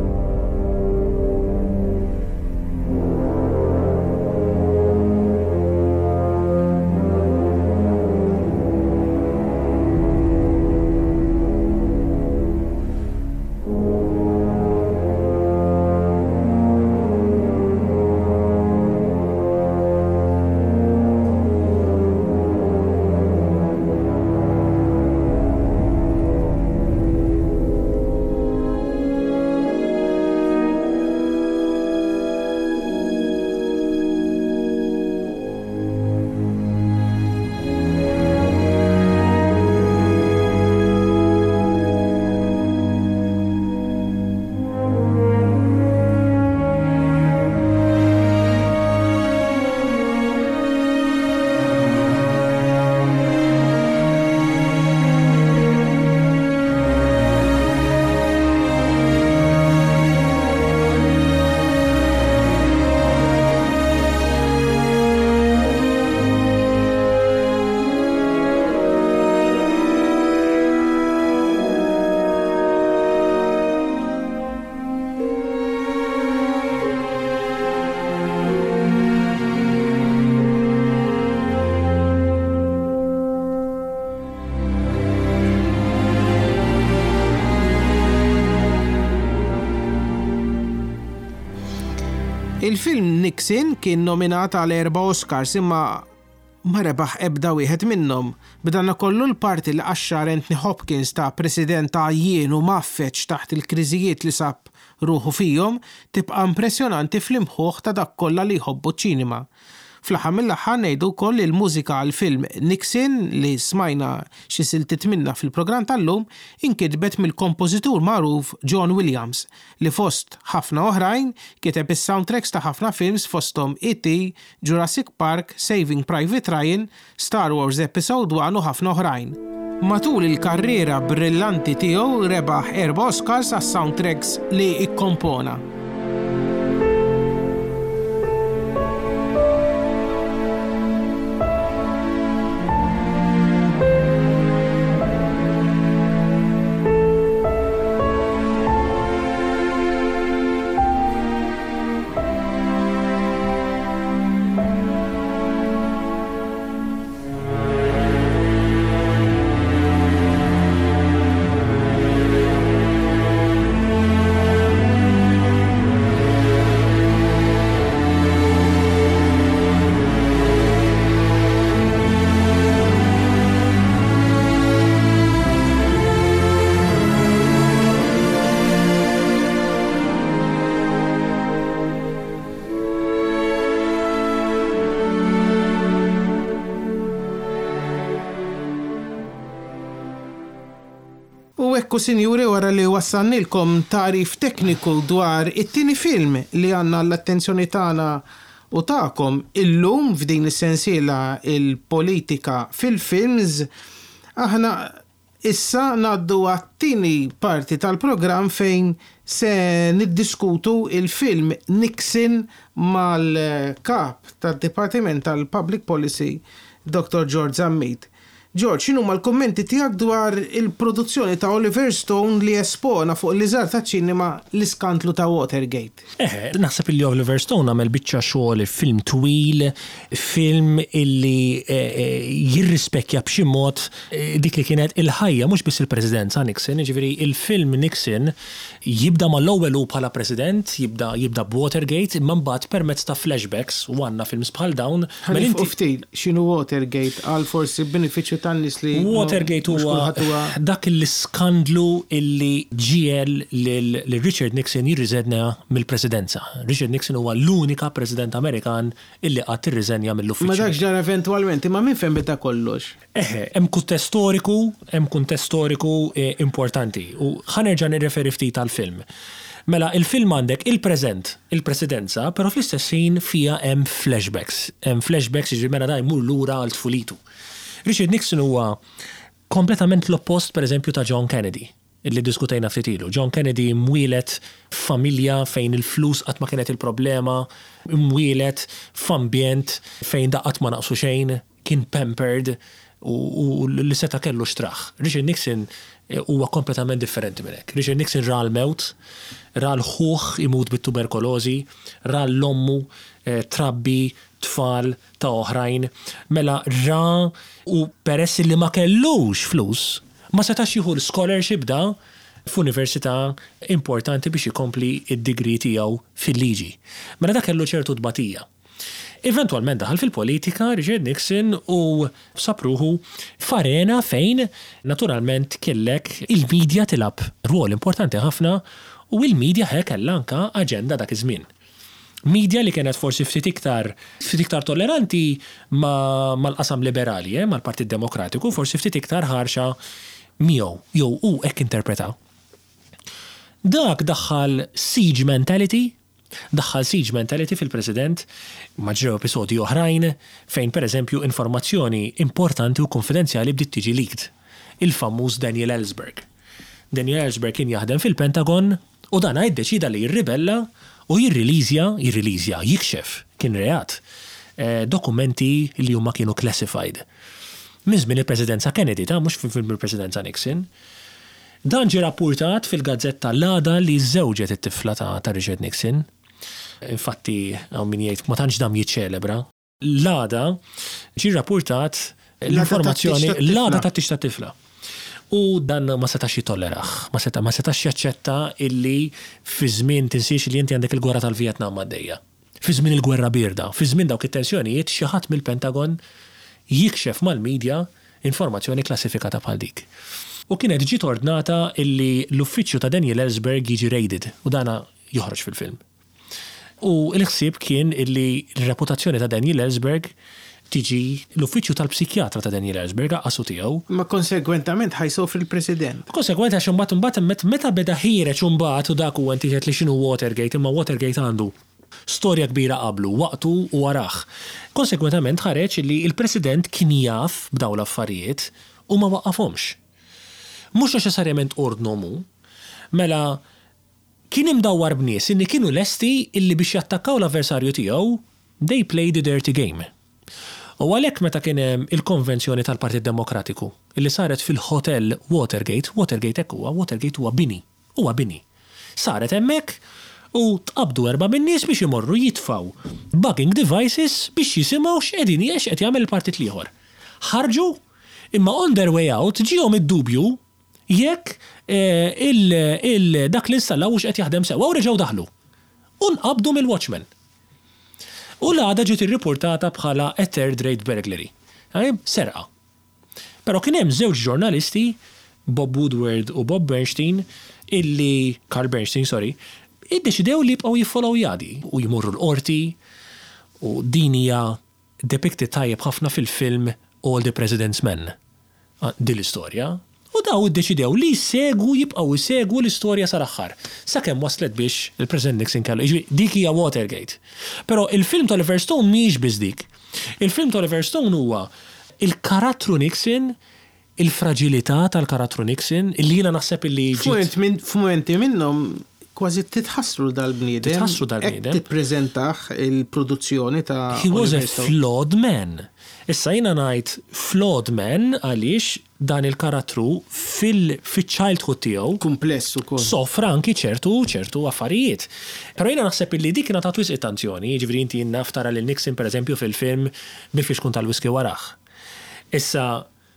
Il-film Nixon kien nominat għal erba' Oscars imma ma rebaħ ebda wieħed minnhom. B'danna kollu l-parti li qaxxar Anthony Hopkins ta' president għajjien u maffeċ taħt il-kriżijiet li sab ruħu fihom tibqa' impressjonanti fl-imħuħ ta' dak kollha li jħobbu ċ-ċinima. Fl-aħħar mill-aħħar ngħidu wkoll il-mużika għal film Nixon li smajna xi siltiet minnha fil-programm tal-lum inkitbet mill-kompożitur magħruf John Williams li fost ħafna oħrajn kiteb is-soundtracks ta' ħafna films fosthom E T, Jurassic Park, Saving Private Ryan, Star Wars Episode one u ħafna oħrajn. Matul il-karriera brillanti tiegħu rebaħ erba' Oscars għas-soundtracks li ikkompona. U ekku sinjuri wara li wassannilkom tarif tekniku dwar it-tieni film li għandna l-attenzjoni tagħna u tagħkom illum f'din is-sensiela il-politika fil-films, aħna issa ngħaddu għat-tieni parti tal-programm fejn se niddiskutu il-film Nixon mal-kap tad-Dipartiment tal-Public Policy, Doctor George Zammit. George, x'inhu mal-kummenti tiegħek dwar il-produzzjoni ta' Oliver Stone li espona fuq l-iżgħar taċ-ċinema l-iskandlu ta' Watergate?
Eh, naħseb illi Oliver Stone għamel biċċa xogħol film twil, film illi jirrispecchja b'xi mod dik li kienet il-ħajja mhux biss il-presidenza Nixon, jiġifieri il-film Nixon jibda mal-ewwel hu bħala president, jibda jibda b'Watergate, imma mbagħad permezz ta' flashbacks u għandna films bħal dawn.
Ftit, x'inhu Watergate għal forsi benefiċċju
Watergate huwa dak l-iskandlu illi ġiel lil Richard Nixon jirriżenja mill-presidenza. Richard Nixon huwa l-unika president Amerikan illi qatt irriżenja mill-uffiċċju.
Ma dak ġara eventwalment, imma min fejn beda kollox?
Eħe, hemm kuntest storiku, hemm kuntest storiku importanti u ħanerġa' nirreferi ftit għall-film. Mela, il-film għandek il-preżent, il-presidenza, però fl-istess ħin fija hemm flashbacks. Hemm flashbacks jiġri mela da jmur lura għal tfulitu. Richard Nixon huwa kompletament l-oppost pereżempju ta' John Kennedy, illi diskutajna ftit ilu. John Kennedy mwielet f'familja fejn il-flus qatt ma kienet il-problema, mwielet f'ambjent fejn da qatt ma naqsu xejn, kien pampered u li seta kellu xtraħ. Richard Nixon huwa kompletament differenti minn hekk. Richard Nixon ra l-mewt, ra l-ħuħ imut bit-tuberkulożi, ra l-ommu trabbi tfal ta' oħrajn, mela ra u peress li ma kellux flus, ma setax jieħu l-scholarship da f'università importanti biex ikompli id-degree tiegħu fil-liġi. Mela da kellu ċertu tbatija. Eventualment daħal fil-politika Richard Nixon u sapruħu f'arena fejn naturalment kellek il-medja tilab rwol importanti ħafna u il-medja hekk kellha anke aġenda dak iż-żmien. Media li kienet forsi ftit iktar ftit iktar tolleranti ma mal-qasam liberali, eh, mal-Partit Demokratiku, forsi ftit iktar ħarxa miegħu jew hu hekk interpretaw. Dak daħħal siege mentality, daħħal siege mentality fil-President, ma ġew episodji oħrajn fejn pereżempju informazzjoni importanti u konfidenzjali bdiet tiġi leaked. Il-famuż Daniel Ellsberg. Daniel Ellsberg kien jaħdem fil-Pentagon u dan jiddeċida li jirribella u jirrilizja, jirrilizja, jikxef, kien reat, eh, dokumenti li huma kienu classified. Mizmin il-presidenza Kennedy, ta' mux fil-presidenza Nixon. Dan ġi rapportat fil-gazzetta l-għada li żewġet it-tifla ta', ta' Richard Nixon. Infatti, għaw min jgħid, ma tantx dam jiċċelebra. L-għada ġi rapportat l-informazzjoni, l-għada ta' tix ta' tifla. U dan ma setax jitolleraħ, ma seta ma setax jaċċetta illi fi żmien tinsiex li inti għandek il-gwerra tal-Vjetnam għaddejja. Fi żmien il-gwerra birda, fi żmien dawk it-tensjonijiet xi ħadd mill-Pentagon jikxef mal-medja informazzjoni klassifikata bħal dik. U kienet ġiet ordnata illi l-uffiċċju ta' Daniel Ellsberg jiġi raided u dana joħroġ fil-film. U l-ħsieb kien illi l-reputazzjoni ta' Daniel Ellsberg tiġi l-uffiċċju tal-psikjatra ta' Daniel Ellsberg qasu tiegħu.
Ma konsegwentament ħajsofri l-President.
Konsegwent għax imbagħad imbagħad meta beda ħireġ imbagħad u dak huwa inti qed li x'inhu Watergate, imma Watergate għandu storja kbira qablu, waqtu u waraħ. Konsegwentament ħareġ li l-President kien jaf b'dawn l-affarijiet u ma waqqafhomx. Mhux neċessarjament ordnomu, mela kien imdawwar bnies inni kienu lesti illi biex jattakkaw l-avversarju tiegħu, they played the dirty game. U għalhekk meta kien hemm il-konvenzjoni tal-Partit Demokratiku illi saret fil-Hotel Watergate, Watergate hekk huwa, Watergate huwa bini, huwa bini. Saret hemmhekk u tqabdu erba' min-nies biex imorru jitfaw bugging devices biex jisimgħu x'qegħdin jgħix qed jagħmel il-partit ieħor. Ħarġu imma on their way out ġihom id-dubju jekk il dak li installaw x'qed jaħdem sewwa u reġgħu daħlu. U nqabdu mill-watchman. U l-għada ġiet irriportata bħala a third rate burglary. Serqa. Però kien hemm żewġ ġurnalisti, Bob Woodward u Bob Bernstein, illi Carl Bernstein, sorry, iddeċidew li jibqgħu jiffollow jadi u jmorru l-qorti u din hija depicted tajjeb ħafna fil-film All the President's Men. Din l-istorja U daw iddeċidew li jsegwu jibqgħu jsegwu l-istorja sal-aħħar. Sakemm waslet biex il-President Nixon kellu. Dik hija Watergate. Però il-film ta' Oliver Stone mhix biss dik. Il-film ta' Oliver Stone huwa il-karattru Nixon, il-fragilità tal-karattru Nixon, illi jiena naħseb illi
f'mumenti minnhom kważi titħassru dal-bniedem.
Titħassru dal-bniedem.
Tippreżentaħ il-produzzjoni ta'
He was a flawed man. Issa jiena ngħid flawed man għaliex dan il-karattru fil-childhood tiegħu
kumpless ukoll.
Sofra anki ċertu ċertu affarijiet. Però jiena naħseb illi dik kienet ta' wisq attenzjoni, jiġifieri inti naf tara lil Nixon pereżempju fil-film bil-fiex kun tal-wiski waraħ. Issa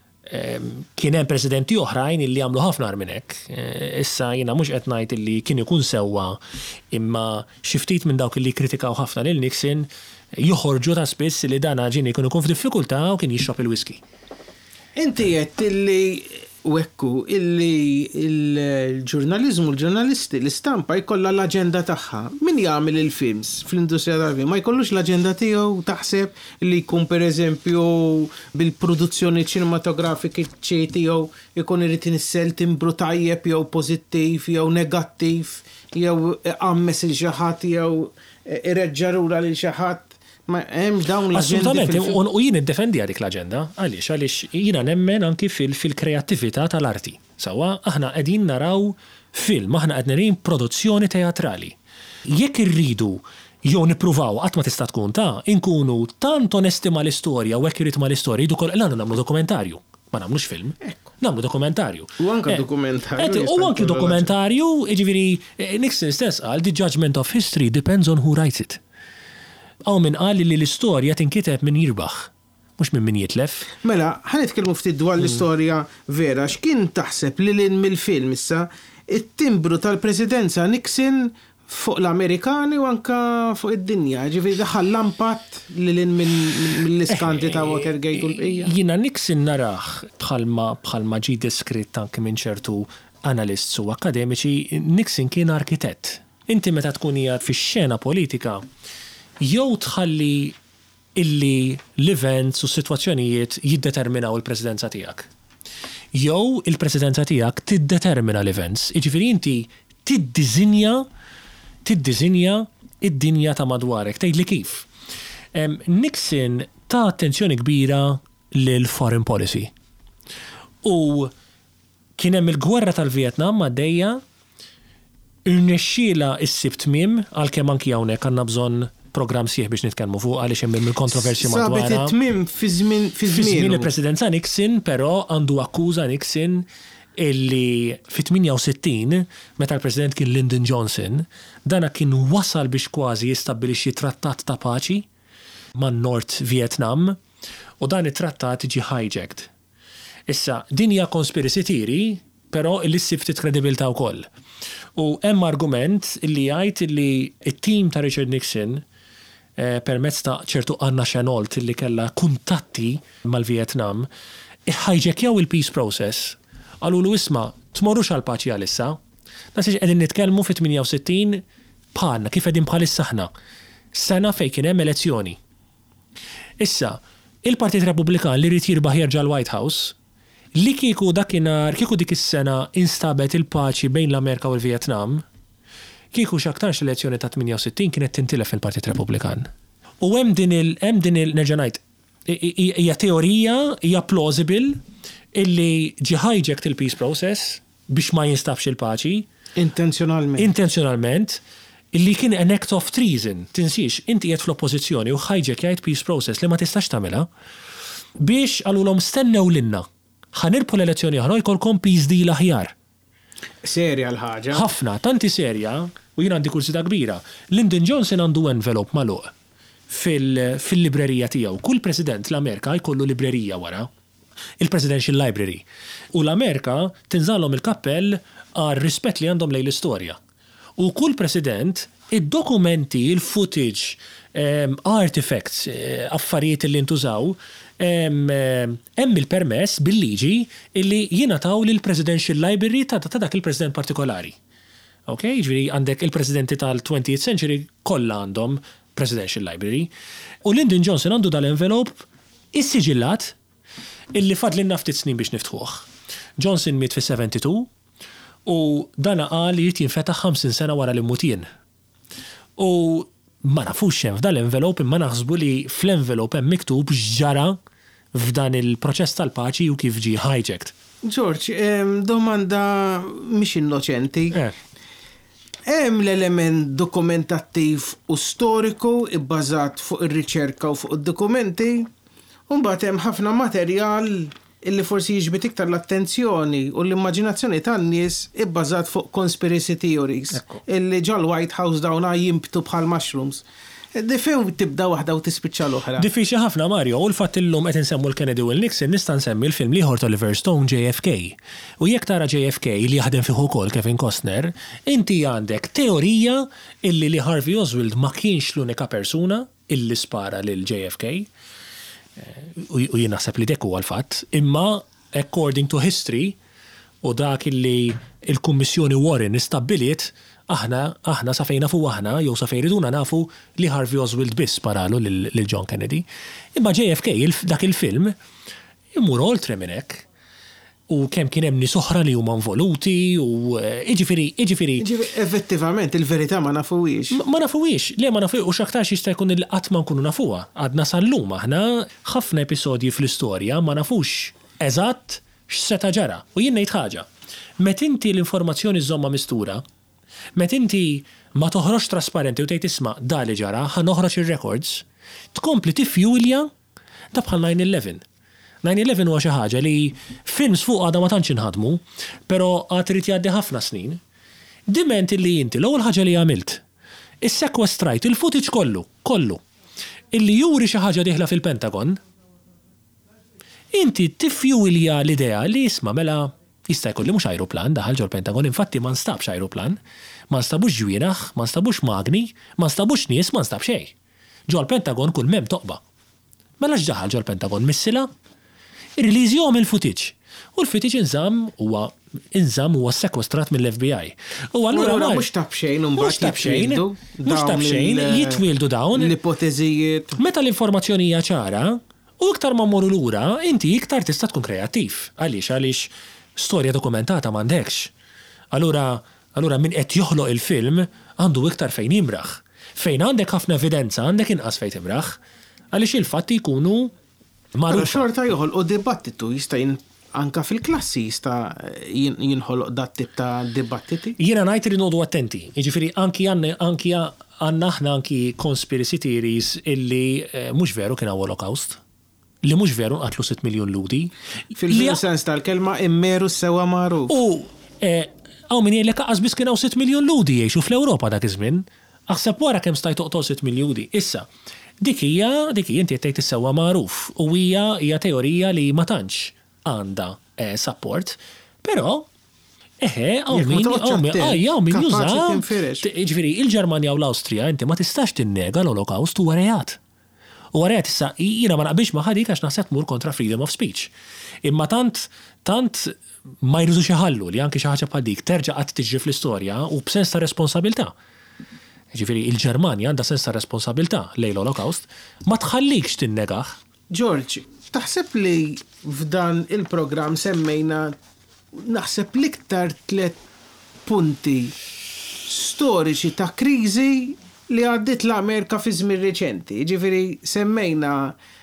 kien hemm presidenti oħrajn illi għamlu ħafna minn hekk. Issa jiena mhux qed ngħid illi kien ikun sewwa, imma xi ftit minn dawk illi kritikaw ħafna lil Nixon joħorġu ta' spiss li dan ġien ikun ikun f'diffikultà u kien jixrob il-whisky.
Inti qed illi wekku illi il-ġurnaliżmu, l-ġurnalisti, l-istampa jkollha l-aġenda tagħha. Min jagħmel il-films fl-industrija tal-film ma jkollux l-aġenda tiegħu taħseb li jkun pereżempju bil-produzzjoni ċinematografika tiegħu ikun irid inissel timbru tajjeb jew pożittiv jew negattiv jew għammes il xi ħadd jew ireġġa' lura lil xi ħadd. Ma hemm dawn l-aġendi.
Assolutament, u jien iddefendi dik l-aġenda, għaliex għaliex jiena nemmen anki fil-kreattività tal-arti. Sawa, aħna qegħdin naraw film, aħna qed naraw produzzjoni teatrali. Jekk irridu jew nippruvaw qatt ma tista' tkun ta' inkunu tant onesti mal-istorja u hekk irid mal-istorja jdu koll għandna nagħmlu dokumentarju. Ma nagħmlux film, nagħmlu dokumentarju.
U anke dokumentarju.
U anke dokumentarju, jiġifieri Nixon stess qal the judgment of history depends on who writes it. Aw min qal li l-istorja tinkiteb min jirbaħ, mhux minn min jitlef.
Mela, ħanitkellmu ftit dwar l-istorja vera, x'kien taħseb li lin mill-film issa it-timbru tal-presidenza Nixon fuq l-Amerikani u anka fuq id-dinja, ġifieri daħal l-impatt li lin mill-iskanti ta' Watergate u l-bqija.
Jiena Nixon narah bħalma bħalma ġi deskritt anke minn ċertu analists u akademiċi, Nixon kien arkitett. Inti meta tkun qiegħed fix-xena politika jew tħalli illi l-events u s-sitwazzjonijiet jiddeterminaw il-presidenza tiegħek. Jew il-presidenza tiegħek tiddetermina l-events, jiġifieri inti tiddiżinja tiddiżinja id-dinja ta' madwarek, tgħidli kif. Nixon ta' attenzjoni kbira lil foreign policy. U kien hemm il-gwerra tal-Vjetnam għaddejja irnexxiela issib tmiem għalkemm anki hawnhekk għandna bżonn program sieħ biex nitkellmu fuq għaliex hemm il-kontroversji madwarha.
Sabet it-tmiem fi żmien fi żmien
il-presidenza Nixon, però għandu akkuża Nixon illi fit-tminja u sittin meta l-President kien Lyndon Johnson, dana kien wasal biex kważi jistabbilixxi trattat ta' paċi man North Vietnam u dan it-trattat ġi hijacked. Issa, din hija conspiracy theory, però illi ssib ftit kredibilità wkoll. U hemm argument illi jgħid illi it-tim ta' Richard Nixon permezz ta' ċertu Anna Chennault illi kellha kuntatti mal-Vietnam iħajġekjaw il-peace process. Għalulu isma' tmorrux għal paċi għalissa. Nasiex qegħdin nitkellmu fit-tminja u sittin bħalna kif qegħdin bħalissa aħna. Sena fejn kien hemm elezzjoni. Issa, il-Partit Repubblikan li rid jirbaħ jerġa' l-White House li kieku dakinhar kieku dik is-sena instabet il-paċi bejn l-Amerika u l-Vietnam, kieku x'aktarx l-elezzjoni ta' tminja u sittin kienet tintilef fil-Partit Repubblikan. U hemm din il hemm din il nerġa' ngħid hija teorija, hija plausible illi ġi hijacked il-peace process biex ma jinstabx il-paċi.
Intenzjonalment.
Intenzjonalment, illi kien an act of treason. Tinsiex, inti qiegħed fl-oppożizzjoni u hijack jgħid peace process li ma tistax tagħmilha biex għalulhom stennew lilna. Ħanirpu l-elezzjoni aħna jkollkom peace deal aħjar.
Serja l-ħaġa.
Ħafna, tanti serja, u jien għandi kursita kbira. Lyndon Johnson għandu envelope magħluq fil-librerija tiegħu. Kull president l-Amerika jkollu librerija wara. Il-Presidential Library. U l-Amerika tinżallhom il-kappell għal rispett li għandhom lejn l-istorja. U kull president id-dokumenti, il-footage, um, artifacts, uh, affarijiet li ntużaw, hemm um, il-permess bil-liġi illi jingħataw lill-Presidential Library ta' ta' dak il-president partikolari. Ok, ġifieri għandek il-presidenti tal-twentieth century kollha għandhom Presidential Library. U Lyndon Johnson għandu dal-envelope is-siġillat illi fadlinna ftit snin biex niftħuh. Johnson miet fis-seventy-two u dana qal li jrid jinfetaħ ħamsin sena wara li mmutien. U ma nafux hemm f'dan l-envelop imma naħsbu li fl-envelop hemm miktub x'ġara f'dan il-proċess tal-paċi u kif ġie hijacked.
George, domanda mhix innoċenti. Hemm l-element dokumentattiv u storiku ibbażat fuq ir-riċerka u fuq id-dokumenti, u mbagħad hemm ħafna materjal illi forsi jiġbed iktar l-attenzjoni u l-immaġinazzjoni tan-nies ibbażat fuq conspiracy theories illi ġol White House dawna jimbtu bħal mushrooms. Di fejn tibda waħda u tispiċċa l-oħra.
Diffiċli ħafna Mario, u l-fatt illum qed insemmu l-Kennedy u l-Nixon nista' nsemmi l-film liħor ta' Oliver Stone J F K. U jekk tara J F K li jaħdem fih ukoll Kevin Costner, inti għandek teorija illi li Harvey Oswald ma kienx l-unika persuna illi spara lil J F K. U jien naħseb li dak huwa l-fatt, imma according to history u dak illi il-Kummissjoni Warren istabbiliet aħna aħna sa fejn nafu aħna jew sa fejn riduna nafu li Harvey Oswald biss sparalu lil John Kennedy. Imma J F K dak il-film imur oltre minn hekk u kemm kien hemm nies oħra li huma involuti u jiġifieri jiġifieri
effettivament il-verità ma nafuwiex.
Ma nafuwiex, le ma nafuwiex u x'aktarx jista' jkun il-qatt ma nkunu nafuha. Għadna sal-lum aħna ħafna episodji fl-istorja ma nafux eżatt x'seta ġara. U jien ngħid ħaġa. Met inti l-informazzjoni żomma mistura, met inti ma toħroġ trasparenti u tgħid isma' da li ġara ħa noħroġ ir-records, tkompli tifjulja ta' bħal nine eleven. nine eleven huwa xi ħaġa li films fuq għadha ma tantx inħadmu, però għad irid jgħaddi ħafna snin. Diment illi inti l-ewwel ħaġa li għamilt issekwestrajt il-footage kollu, kollu, illi juri xi ħaġa dieħla fil-Pentagon, inti tifjulja l-idea li isma' mela jista' jkun li mhux ajruplan daħal ġol Pentagon, infatti ma nstabx ajruplan, ma nstabux ġwienaħ, ma nstabux magni, ma nstabux nies, ma nstab xejn. Ġol Pentagon kull mem toqba. Mela x'daħal ġol Pentagon missila? Ir-releasjhom il-footage. U l-footage inżamm huwa inżamm huwa sekwestrat mill-F B I. U allura
mhux tab xejn imbagħad
tab xejn, mhux tab xejn, jitwieldu dawn
l-ipoteżijiet.
Meta l-informazzjoni hija ċara, u iktar ma mmorru lura, inti iktar tista' tkun kreattiv. Għaliex għaliex storja dokumentata m'għandekx. Allura allura min qed joħloq il-film għandu iktar fejn jimraħ. Fejn għandek ħafna evidenza għandek inqas fejn timraħ, għaliex il-fatti jkunu
Però xorta joħolqu dibattitu jista' anka fil-klassi jista' jinħoloq dat tip ta' dibattiti.
Jiena ngħid irid noqogħdu attenti. Jiġifieri anki anki għandna aħna anki conspiracy theories illi mhux veru kien Holocaust. Li mhux veru nqatlu sitt miljun ludi.
Fil-sens tal-kelma immeru sewa magħruf.
U hawn min jgħidlek aqas biss kien hawn sitt miljun ludi jgħixu fl-Ewropa dak iż-żmien. Aħseb wara kemm stajt toqtol sitt miljuni. Issa, dik hija dik inti qed tissewwa magħruf u hija hija teorija li ma tantx għandha support, però eħe hawn min hawn min juża. Jiġifieri il-Ġermanja u l-Awstrija inti ma tistax tinnega l-Holocaust huwa reat. U reat issa jiena ma naqbilx ma' ħadik għax naħseb tmur kontra freedom of speech. Imma tant tant ma jridu xi ħallu li anke xi ħaġa bħal dik terġa' qatt tiġri fl-istorja u b'sens ta' responsabilità. Ġifieri il-Ġermanja għandha sens ta' responsabilità lejn l-Holocaust, ma tħallikx tinnegaħ.
George, taħseb li f'dan il-programm semmejna naħseb l-iktar tliet punti storiċi ta' kriżi li għaddit l-Amerika fi żmien reċenti. Ġifieri semmejna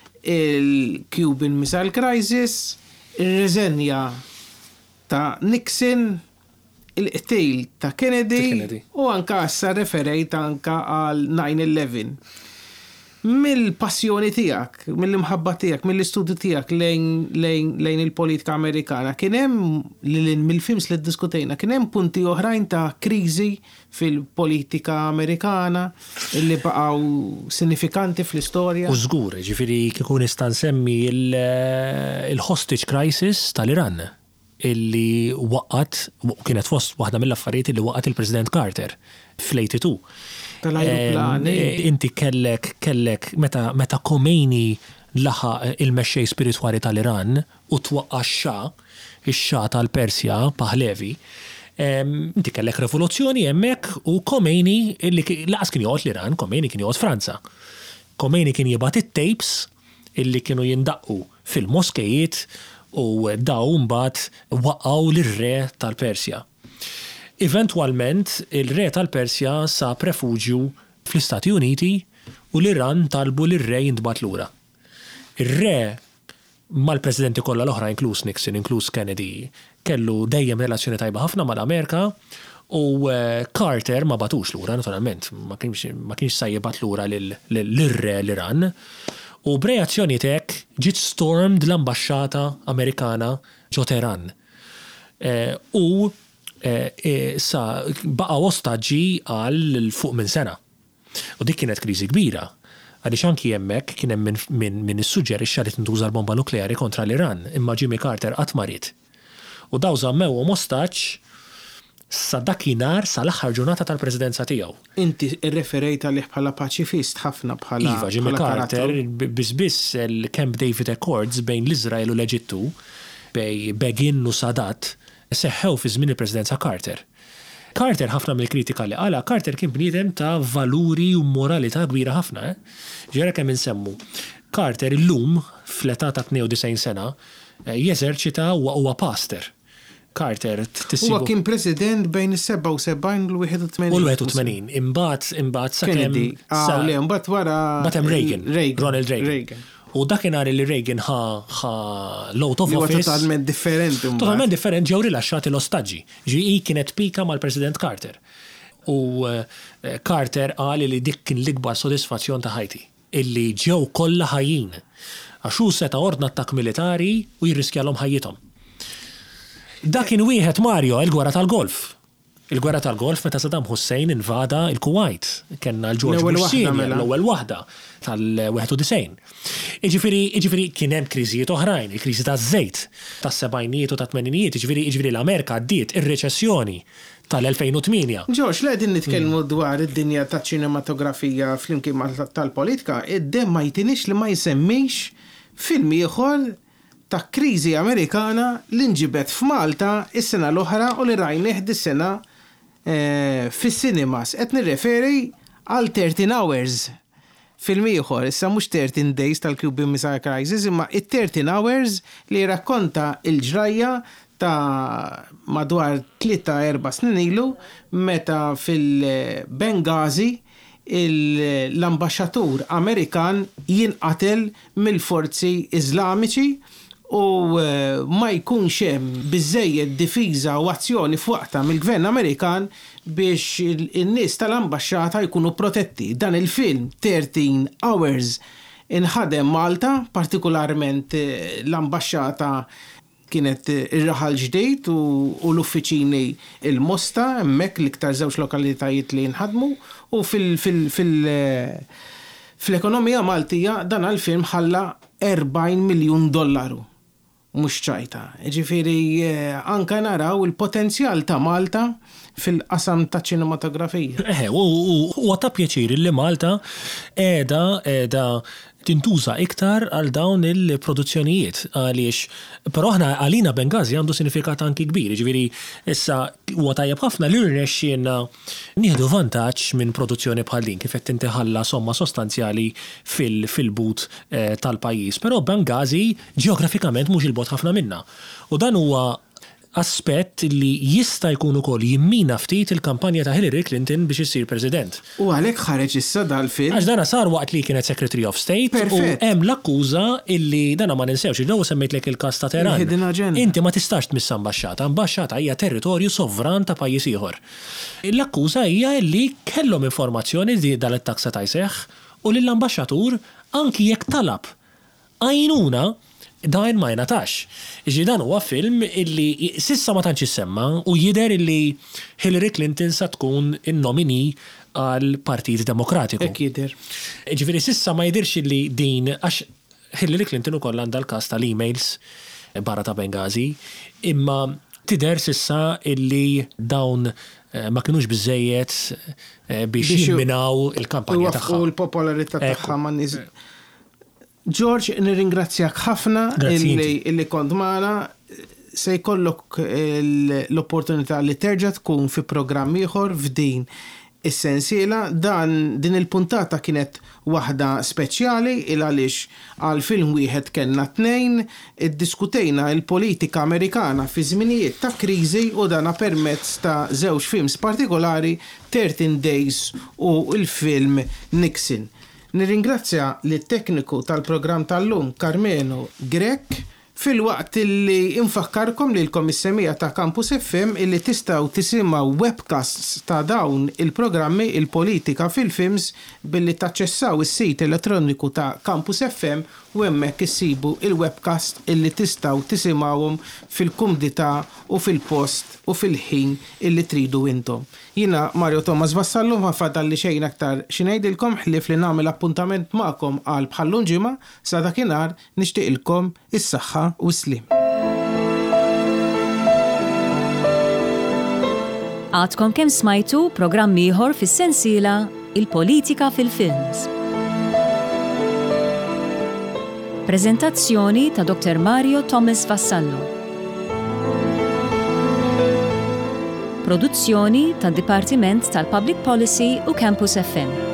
il-Cuban Missile Crisis, ir-reżenja ta' Nixon, il-qtil ta' Kennedy u anka issa referejt anka għal nine eleven. Mill-passjoni tiegħek, mill-imħabba tiegħek, mill-istudju tiegħek lejn lejn lejn il-politika Amerikana, kien hemm mill-films li ddiskutejna, kien hemm punti oħrajn ta' kriżi fil-politika Amerikana illi baqgħu sinifikanti fl-istorja.
U żgur, ġifieri kieku nista' nsemmi il-hostage crisis tal-Iran illi waqqat, kienet fost waħda mill-affarijiet illi waqqat il-President Carter fl-eighty-two.
Tal-ajruplani.
Inti kellek kellek meta meta Khomeini laħa il-mexxej spiritwali tal-Iran u twaqqa x-xa, ix-xa tal-Persja Pahlavi. Inti kellek rivoluzzjoni hemmhekk u Khomeini illi laqas kien joqgħod l-Iran, Khomeini kien joqgħod Franza. Khomeini kien jibgħat it-tapes illi kienu jindaqqu fil-moskejiet u daw mbagħad waqgħu lir-re tal-Persja. Eventwalment il-re tal-Persja sab refuġju fl-Istati Uniti u l-Iran talbu lir-re jintbagħat lura. Ir-re mal-presidenti kollha l-oħra inkluż Nixon, inkluż Kennedy, kellu dejjem relazzjoni tajba ħafna mal-Amerika u Carter ma batux lura naturalment, ma kienx ma kienx sa jibgħat lura lir-re l-Iran. U b'reazzjoni tek ġiet stormed l-ambaxxata Amerikana ġo Teheran. U sa baqa' ostaġġi għal fuq minn sena. U dik kienet kriżi kbira. Għaliex anki hemmhekk kien hemm min issuġġerixxa li tintuża l-bomba nukleari kontra l-Iran, imma Jimmy Carter qatt ma rid. U daw żammewhom ostaġġ sa dakinhar sal-aħħar ġurnata tal-presidenza tiegħu.
Inti rreferejt għalih bħala paċifist ħafna bħala
Iva, Jimmy Carter biss il-Camp David Accords bejn l-Iżrael u l-Eġittu bej Begin u Sadat seħħew fi żmien il-presidenza Carter. Carter ħafna mill-kritika li qala, Carter kien bniedem ta' valuri u moralità kbira ħafna. Ġera kemm insemmu. Carter illum fl-età ta' tnejn u disgħin sena jeżerċita huwa pastor. Carter tissibu.
Huwa kien president bejn is-sebgħa u sebgħin u l-wieħed u tmenin.
U l-wieħed u tmenin. Imbagħad imbagħad sakemm
sa le imbagħad wara
Batem Reagan, Ronald Reagan. U dakinhar li Reagan ħa ħa lot of office.
Totalment differenti.
Totalment differenti ġew rilaxxati l-ostaġġi. Ġi kienet pika mal-President Carter. U Carter qal li dik kien l-ikbar sodisfazzjon ta' ħajti. Illi ġew kollha ħajjin. Għax hu seta' ordna attakk militari u jirriskjalhom ħajjithom. Dak kien wieħed Mario il-gwerra tal-Golf. Il-gwerra tal-Golf meta Saddam Hussein invada il-Kuwait. Kenna l-George Bush l-ewwel waħda tal-wieħed u disgħin. Iġifieri iġifieri kien hemm kriżijiet oħrajn, il-kriżi taż-żejt tas-sebgħinijiet u tat-tmeninijiet, iġifieri iġifieri l-Amerika għaddiet ir-reċessjoni tal-elfejn u tmien.
Ġorġ, le qegħdin nitkellmu dwar id-dinja taċ-ċinematografija flimkien tal-politika, id-dem ma jtinix li ma jsemmix film ieħor ta' kriżi Amerikana li nġibet f'Malta is-sena l-oħra u li rajnih dis-sena fis-cinemas. Qed nirreferi għal thirteen hours. Film ieħor, issa mhux thirteen days tal-Cuban Missile Crisis, imma it-thirteen hours li rakkonta l-ġrajja ta' madwar tlieta erba' snin ilu meta fil-Benghazi l-ambaxxatur Amerikan jinqatel mill-forzi Iżlamiċi u ma jkunx hemm biżejjed difiża u azzjoni f'waqta mill-Gvern Amerikan biex in-nies tal-ambaxxata jkunu protetti. Dan il-film thirteen hours inħadem Malta, partikolarment l-ambaxxata kienet ir-raħal ġdejt u l-uffiċini il-Mosta, hemmhekk l-iktar żewġ lokalitajiet li nħadmu u fil-ekonomija Maltija dan għall-film ħalla erbgħin miljun dollaru. Mhux ċajta. Ġifieri anke naraw il-potenzjal ta' Malta fil-qasam ta' ċinematografija.
Eh, u ta' pjaċir li Malta qiegħda qiegħda tintuża iktar għal dawn il-produzzjonijiet għaliex però aħna għalina Benghazi għandu sinifikat anki kbir. Ġifieri issa huwa tajjeb ħafna li rnexxielna nieħdu vantaġġ minn produzzjoni bħal din kif qed tinteħalla somma sostanzjali fil-but tal-pajjiż. Però Benghazi ġeografikament mhux il-bot ħafna minnha. U dan huwa aspett li jista' jkun ukoll jimmina ftit il-kampanja ta' Hillary Clinton biex issir President.
U għalhekk ħareġ issa dal-film.
Għax dana sar waqt li kienet Secretary of State.
Perfett.
U hemm l-akkuża illi dana ma ninsewx il-ġew semmejtlek il-każ ta' Teheran. Inti ma tistax tmiss ambaxxata, ambaxxata hija territorju sovran ta' pajjiż ieħor. L-akkuża hija li kellhom informazzjoni li dal-attakk se tajseħ u lill-ambaxxatur anki jekk talab għajnuna dan ma jnatax. Iġi dan huwa film illi sissa ma tantx issemma u jidher illi Hillary Clinton sa tkun in-nomini għal Partit Demokratiku.
Hekk jidher.
Ġifieri sissa ma jidirx illi din għax Hillary Clinton ukoll għandha l-każ tal-emails barra ta' Benghazi, imma tidher sissa illi dawn ma kinux biżejjed biex jimminaw il-kampanja tagħha.
U l-popolarità tagħha ma niż. George, nirringrazzjak ħafna illi kont magħna, se jkollok l-opportunità li terġa' tkun fi programm ieħor f'din is-sensiela. Dan din il-puntata kienet waħda speċjali il għaliex għal film wieħed kellna tnejn, iddiskutejna il-politika Amerikana fi żminijiet ta' kriżi u dana permezz ta' żewġ films partikolari, thirteen days u il-film Nixon. Nirringrazzja lit-tekniku tal-programm tal-lum Carmelo Grek, fil-waqt li infakkarkom li l-kom is-semija ta' Campus F M illi tistaw tisimaw webcasts ta' dawn il-programmi il-politika fil-films billi taċċessaw is-sit elettroniku ta' Campus F M u hemmhekk issibu il-webcast illi tistaw tisimawhom fil-kumdità u fil-post u fil-ħin illi tridu intom. Jina Mario Thomas Vassallo ma fadal li xejn aktar xinajdilkom ħlif li nagħmel appuntament magħkom għal bħallun ġimgħa sa dakinhar nixtieqilkom is-saħħa u slim.
Għadkom kemm smajtu programm ieħor fis-sensiela Il-Politika fil-Films. Preżentazzjoni ta' Doktor Mario Thomas Vassallo. Produzzjoni tad Dipartiment tal-Public Policy u Campus F M.